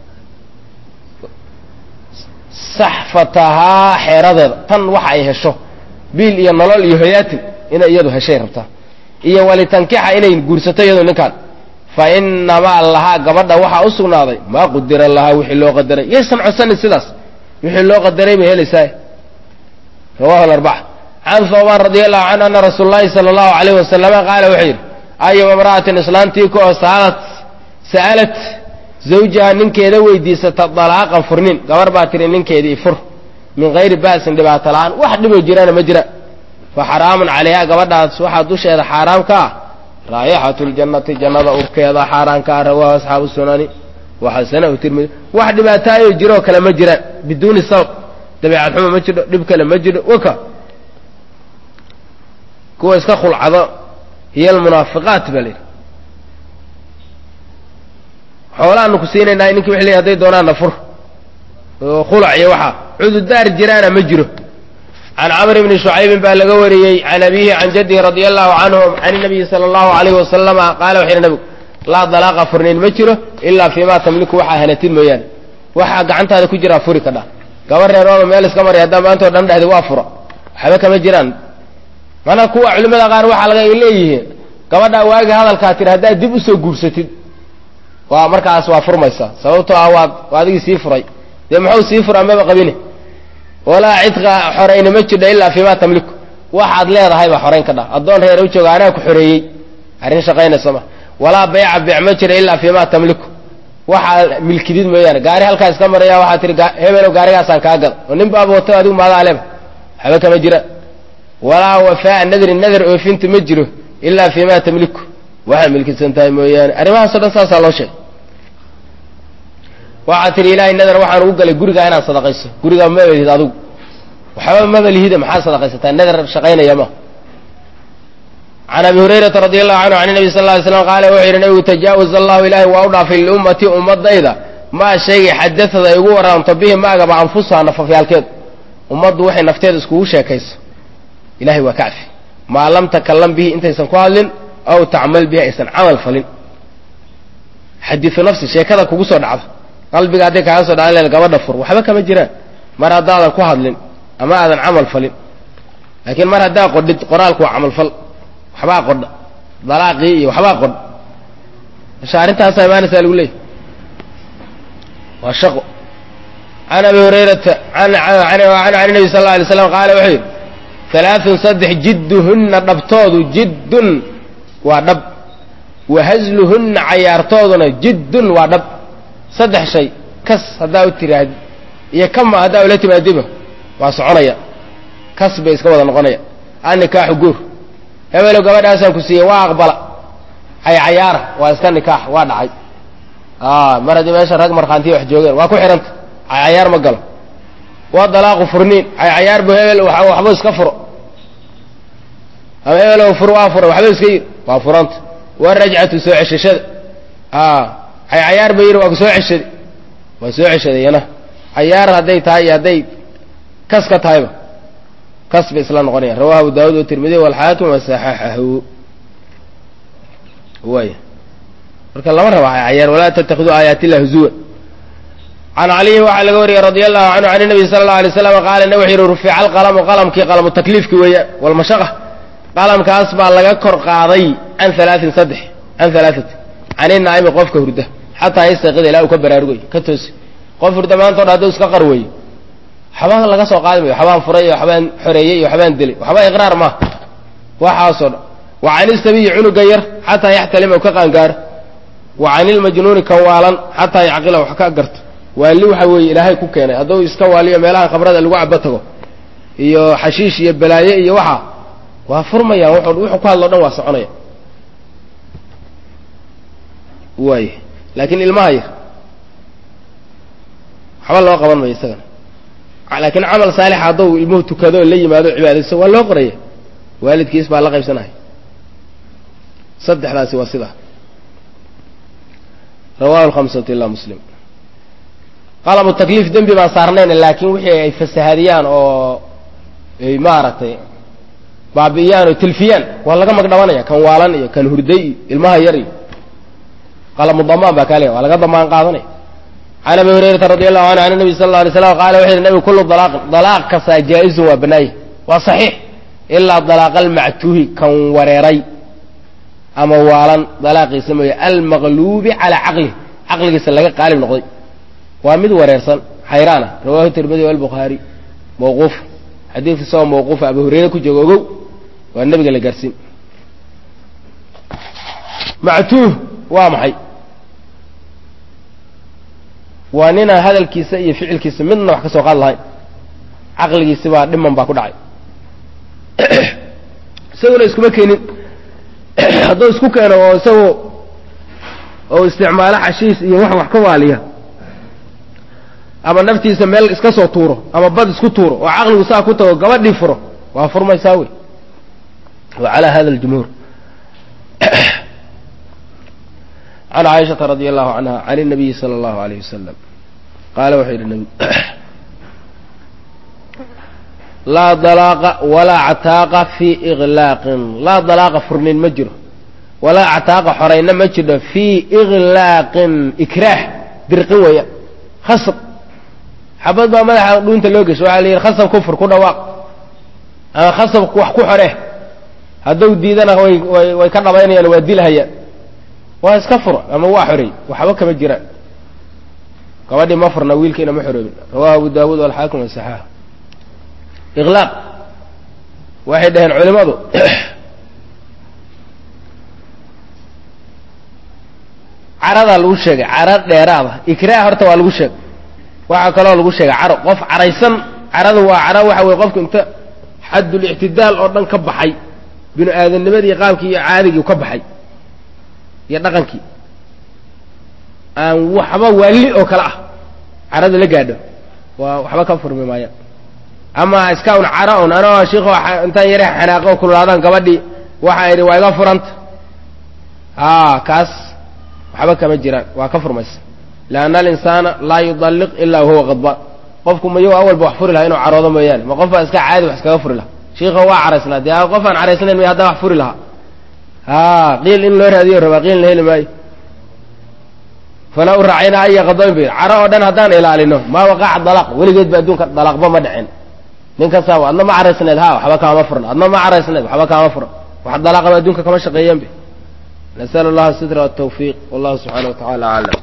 saxfataha xeeradeeda tan waxa ay hesho bil iyo nolol iyo hayaatin inay iyadu heshay rabtaa iyo walitankixa inay guursato iyadu ninkan fa inna ma allaha gabadha waxa u sugnaaday ma qadara laha wixii loo qadaray yeesan codsanin sidaas wixii loo qadaray bay helaysaa رواه الأربعة عن ثوبان رضي الله عنه أن رسول الله صلى الله عليه وسلم قال وحير أي امرأة إسلامتك سألت زوجها ننك يدوي ديسة الطلاق فرنين قبر باترين ننك يدي فر من غير بأس لبا طلعان واحد بجيران مجرى فحرام عليها قبر واحد دوش هذا حرام كا رائحة الجنة جنة أركي هذا حرام كا رواه أصحاب السنن وحسنه وترمذي واحد باتايو جيرو كلا مجرى بدون سبب دبيع الحمى مجد دبك لمجد وكا كويس كخل عضاء هي المنافقات بلي حولا انك سينا انك وحلي هذي دونان نفر خلع يوحى عود الدار جيران مجره عن عمرو بن شعيب بالغوري عن ابيه عن جده رضي الله عنهم عن النبي صلى الله عليه وسلم قال وحين النبي لا طلاق فرنين مجره الا فيما تملك وحا هلتين ميان وحا غعنتاده كجرا فري كدا gabar reerooda meel iska maray haddaan maanta oo dhan dhahday waa fura waxba kama jiraan mana kuwa culimada qaar waxa laga leeyihiin gabadha waaga hadalka tir hadaa dib u soo guursatid waa markaas waa furmaysa sababtoo ah waa adigi sii furay de muxuu sii furaa ma qabine wala idqa xoreeyna ma jiro ilaa fiima tamliku waxaad leedahay ba xoreyn ka dhaa adoon reer u jooga anaa ku xoreeyay arin shaqeynaysa ma wala bay'a bi'a ma jiro ilaa fiima tamliku waxa milkidid mooyaan gaari halkaas ka maraya waxa tiri hebelo gaarigaas aan ka gad oo nin baab wato adigu maada aleeb haba kama jira wala wafaa nadar oo fintu ma jiro illa fiima tamliku waxa milkisan tahay mooyaan arimaha soo dhasaasa loo sheeg waxa tiri ilaahay nadar waxaan ugu galay guriga inaan sadaqayso guriga ma weydid adigu waxba ma balihida maxaa sadaqaysataa nadar shaqeynaya ma عن أبي هريرة رضي الله عنه عن النبي صلى الله عليه وسلم قال وحير نبي تجاوز الله إلهي وأوضع في الأمة أمة ضيدة ما شيء حدثها يقول عن طبيه ما قبع أنفسها نفى في الكذب أمة وحي نفتير اسكوشة كيس إلهي وكافي ما لم تكلم به أنت إنسان قال أو تعمل به إنسان عمل فلن حدث نفسي شيء كذا كوكسر دعوه قلبي قاعدك عاصر على القبر دفر وحبك مجرى مرة دادا كوهد لن أما هذا عمل فلن لكن مرة دادا قدت قرالك وعمل فل waxba qod dalaaqi iyo waxba qod shaarintaas ay baan saalu leey wa shaqo ana abi hurairah ana nabi sallallahu alayhi wasallam qala wahid thalathun sadh jidduhunna dabtoodu jiddun wa dab wa hazluhunna ayartooduna jiddun wa dab sadh shay kas hadaa u tiraad iyo kama hadaa ula timaadiba waa soconaya kas bay iska wada noqonaya annikaahu guur hebelo gabadhaasaan ku siiyey waa aqbala cayaar waa iska nikaax waa dhacay maradi meesha rag markhaanti wax joogeen waa ku xiranta cayaar ma galo waa dalaaqu furniin cayaar bu hebel waxba iska furo ama hebelo fur waa furo waxba iska yir waa furanta waa rajcatu soo ceshashada cayaar bay yir waa soo ceshaday waa soo ceshaday yana cayaar haday tahay haday kaska tahayba كسب إسلام غنية رواه أبو داود والترمذي والحاكم وصححه way marka lama rabo ayar wala tattakhudhu ayati llahi huzuwa an ali wa ala gawri radiyallahu anhu an nabi sallallahu alayhi wasallam qala nabi hiru rufi'a al-qalam qalamki qalam taklifki weya wal mashaqah qalamkaas baa laga kor qaaday an thalathati ani naayib qofka hurda hatta yastaqid ila ka baraarugay ka toos qof hurda maanta hada iska qarway xabaan laga soo qaadimayo xabaan furay iyo xabaan xoreeyay iyo xabaan dilay waxba iqraar ma waxa soo wa ani sabi unuga yar hatta yaxtalima ka qaangaar wa ani al-majnun kawalan hatta yaqila wax ka garto waali waxa weey ilaahay ku keenay haduu iska waaliyo meelaha qabrada lagu cabatago iyo xashiish iyo balaaye iyo waxa waa furmaya wuxuu ku hadlo dhan waa soconaya way laakiin ilmaha yar waxa loo qaban ma isaga laakiin amal saalix haduu ilmuhu tukado la yimaado cibaadadiisa waa loo qoraya waalidkiis baa la qaybsanahay saddexdaasi waa sida rawahu al-khamsatu illa muslim qalam taklif dambi baa saarneen laakiin wixii ay fasahadiyaan oo ay maaragtay baabiyaan oo tilfiyaan waa laga magdhabanaya kan waalan iyo kan hurday ilmaha yar iyo qalam damaan baa kale waa laga damaan qaadanay ana Abu Hurairah radiyallahu anhu an nabi sallallahu alayhi wasallam qala waxa nabi kullu dalaq ka jaiz wa banay wa sahih illa dalaq al-ma'tuhi kan wareeray ama waalan dalaqiisa ma al-maghlubi ala aqligiisa laga qaalib noqday waa mid wareersan xayrana rawahu tirmidhi wal bukhari mawquf hadith soo mawquf Abu Hurairah ku joogo waa nabiga la gaarsin ma'tuh waa maxay waa nina hadalkiisa iyo ficilkiisa midna wax ka soo qaad lahayn aqligiisa baa dhiman baa ku dhacay isaguna iskuma keenin hadduu isku keeno oo isagoo oo isticmaalo xashiis iyo wax ka waaliya ama naftiisa meel iska soo tuuro ama bad isku tuuro oo aqligu saa ku tago gabadhii furo waa furmaysaa wey wa ala hada al-jumhur عن عائشة رضي الله عنها عن النبي صلى الله عليه وسلم قال وحيد النبي لا ضلاق ولا عتاق في إغلاق لا ضلاق فرنين مجر ولا عتاق حرين مجر في إغلاق إكراه درقوية خصب حبض ما ملح دون تلوكس وعلي خصب كفر كنا واق أنا خصب وحكو حريه هدو ديدنا ويكرنا بيني أنا ودي لها waa iska furo ama waa xorey waxba kama jiraan gabadhii ma furna wiilkiina ma xoroobin rawahu Abu Daawud wal Haakim wa sahih iqlaaq waxay dhaheen culimadu carada lagu sheegay carad dheeraada ikraah horta waa lagu sheegay waxa kale oo lagu sheegay caro qof caraysan carada waa caro waxa way qofku inta xadul i'tidaal oo dhan ka baxay binu aadamnimadii qaabkii iyo caadigii ka baxay ya dhaqankii aan waxba wali oo kala ah carada la gaadho waa waxba ka furmi maaya ama iska un caro on ana sheekho intaan yare xanaaqo kulaadan gabadhii waxa ay waa iga furanta kaas waxba kama jiraan waa ka furmaysa laana al-insana la yudalliq illa huwa ghadban qofku ma yoo awal wax furi lahaa inuu caroodo mooyaan ma qof iska caadi wax iskaga furi lahaa sheekho waa caraysnaa dee qof aan caraysnayn ma hadda wax furi lahaa قيل إن لو هذه ربا قيل له ماي فلا أرعينا أي قضاء بير عراء ودن هدان إلى علينا ما وقع الطلاق ولقيت بدون طلاق بمدعين نك سوا أنا ما عرسنا لها وحبك ما فرنا أنا ما عرسنا وحبك ما فرنا وحد طلاق بدونك كما شقيين به نسأل الله الستر والتوفيق والله سبحانه وتعالى أعلم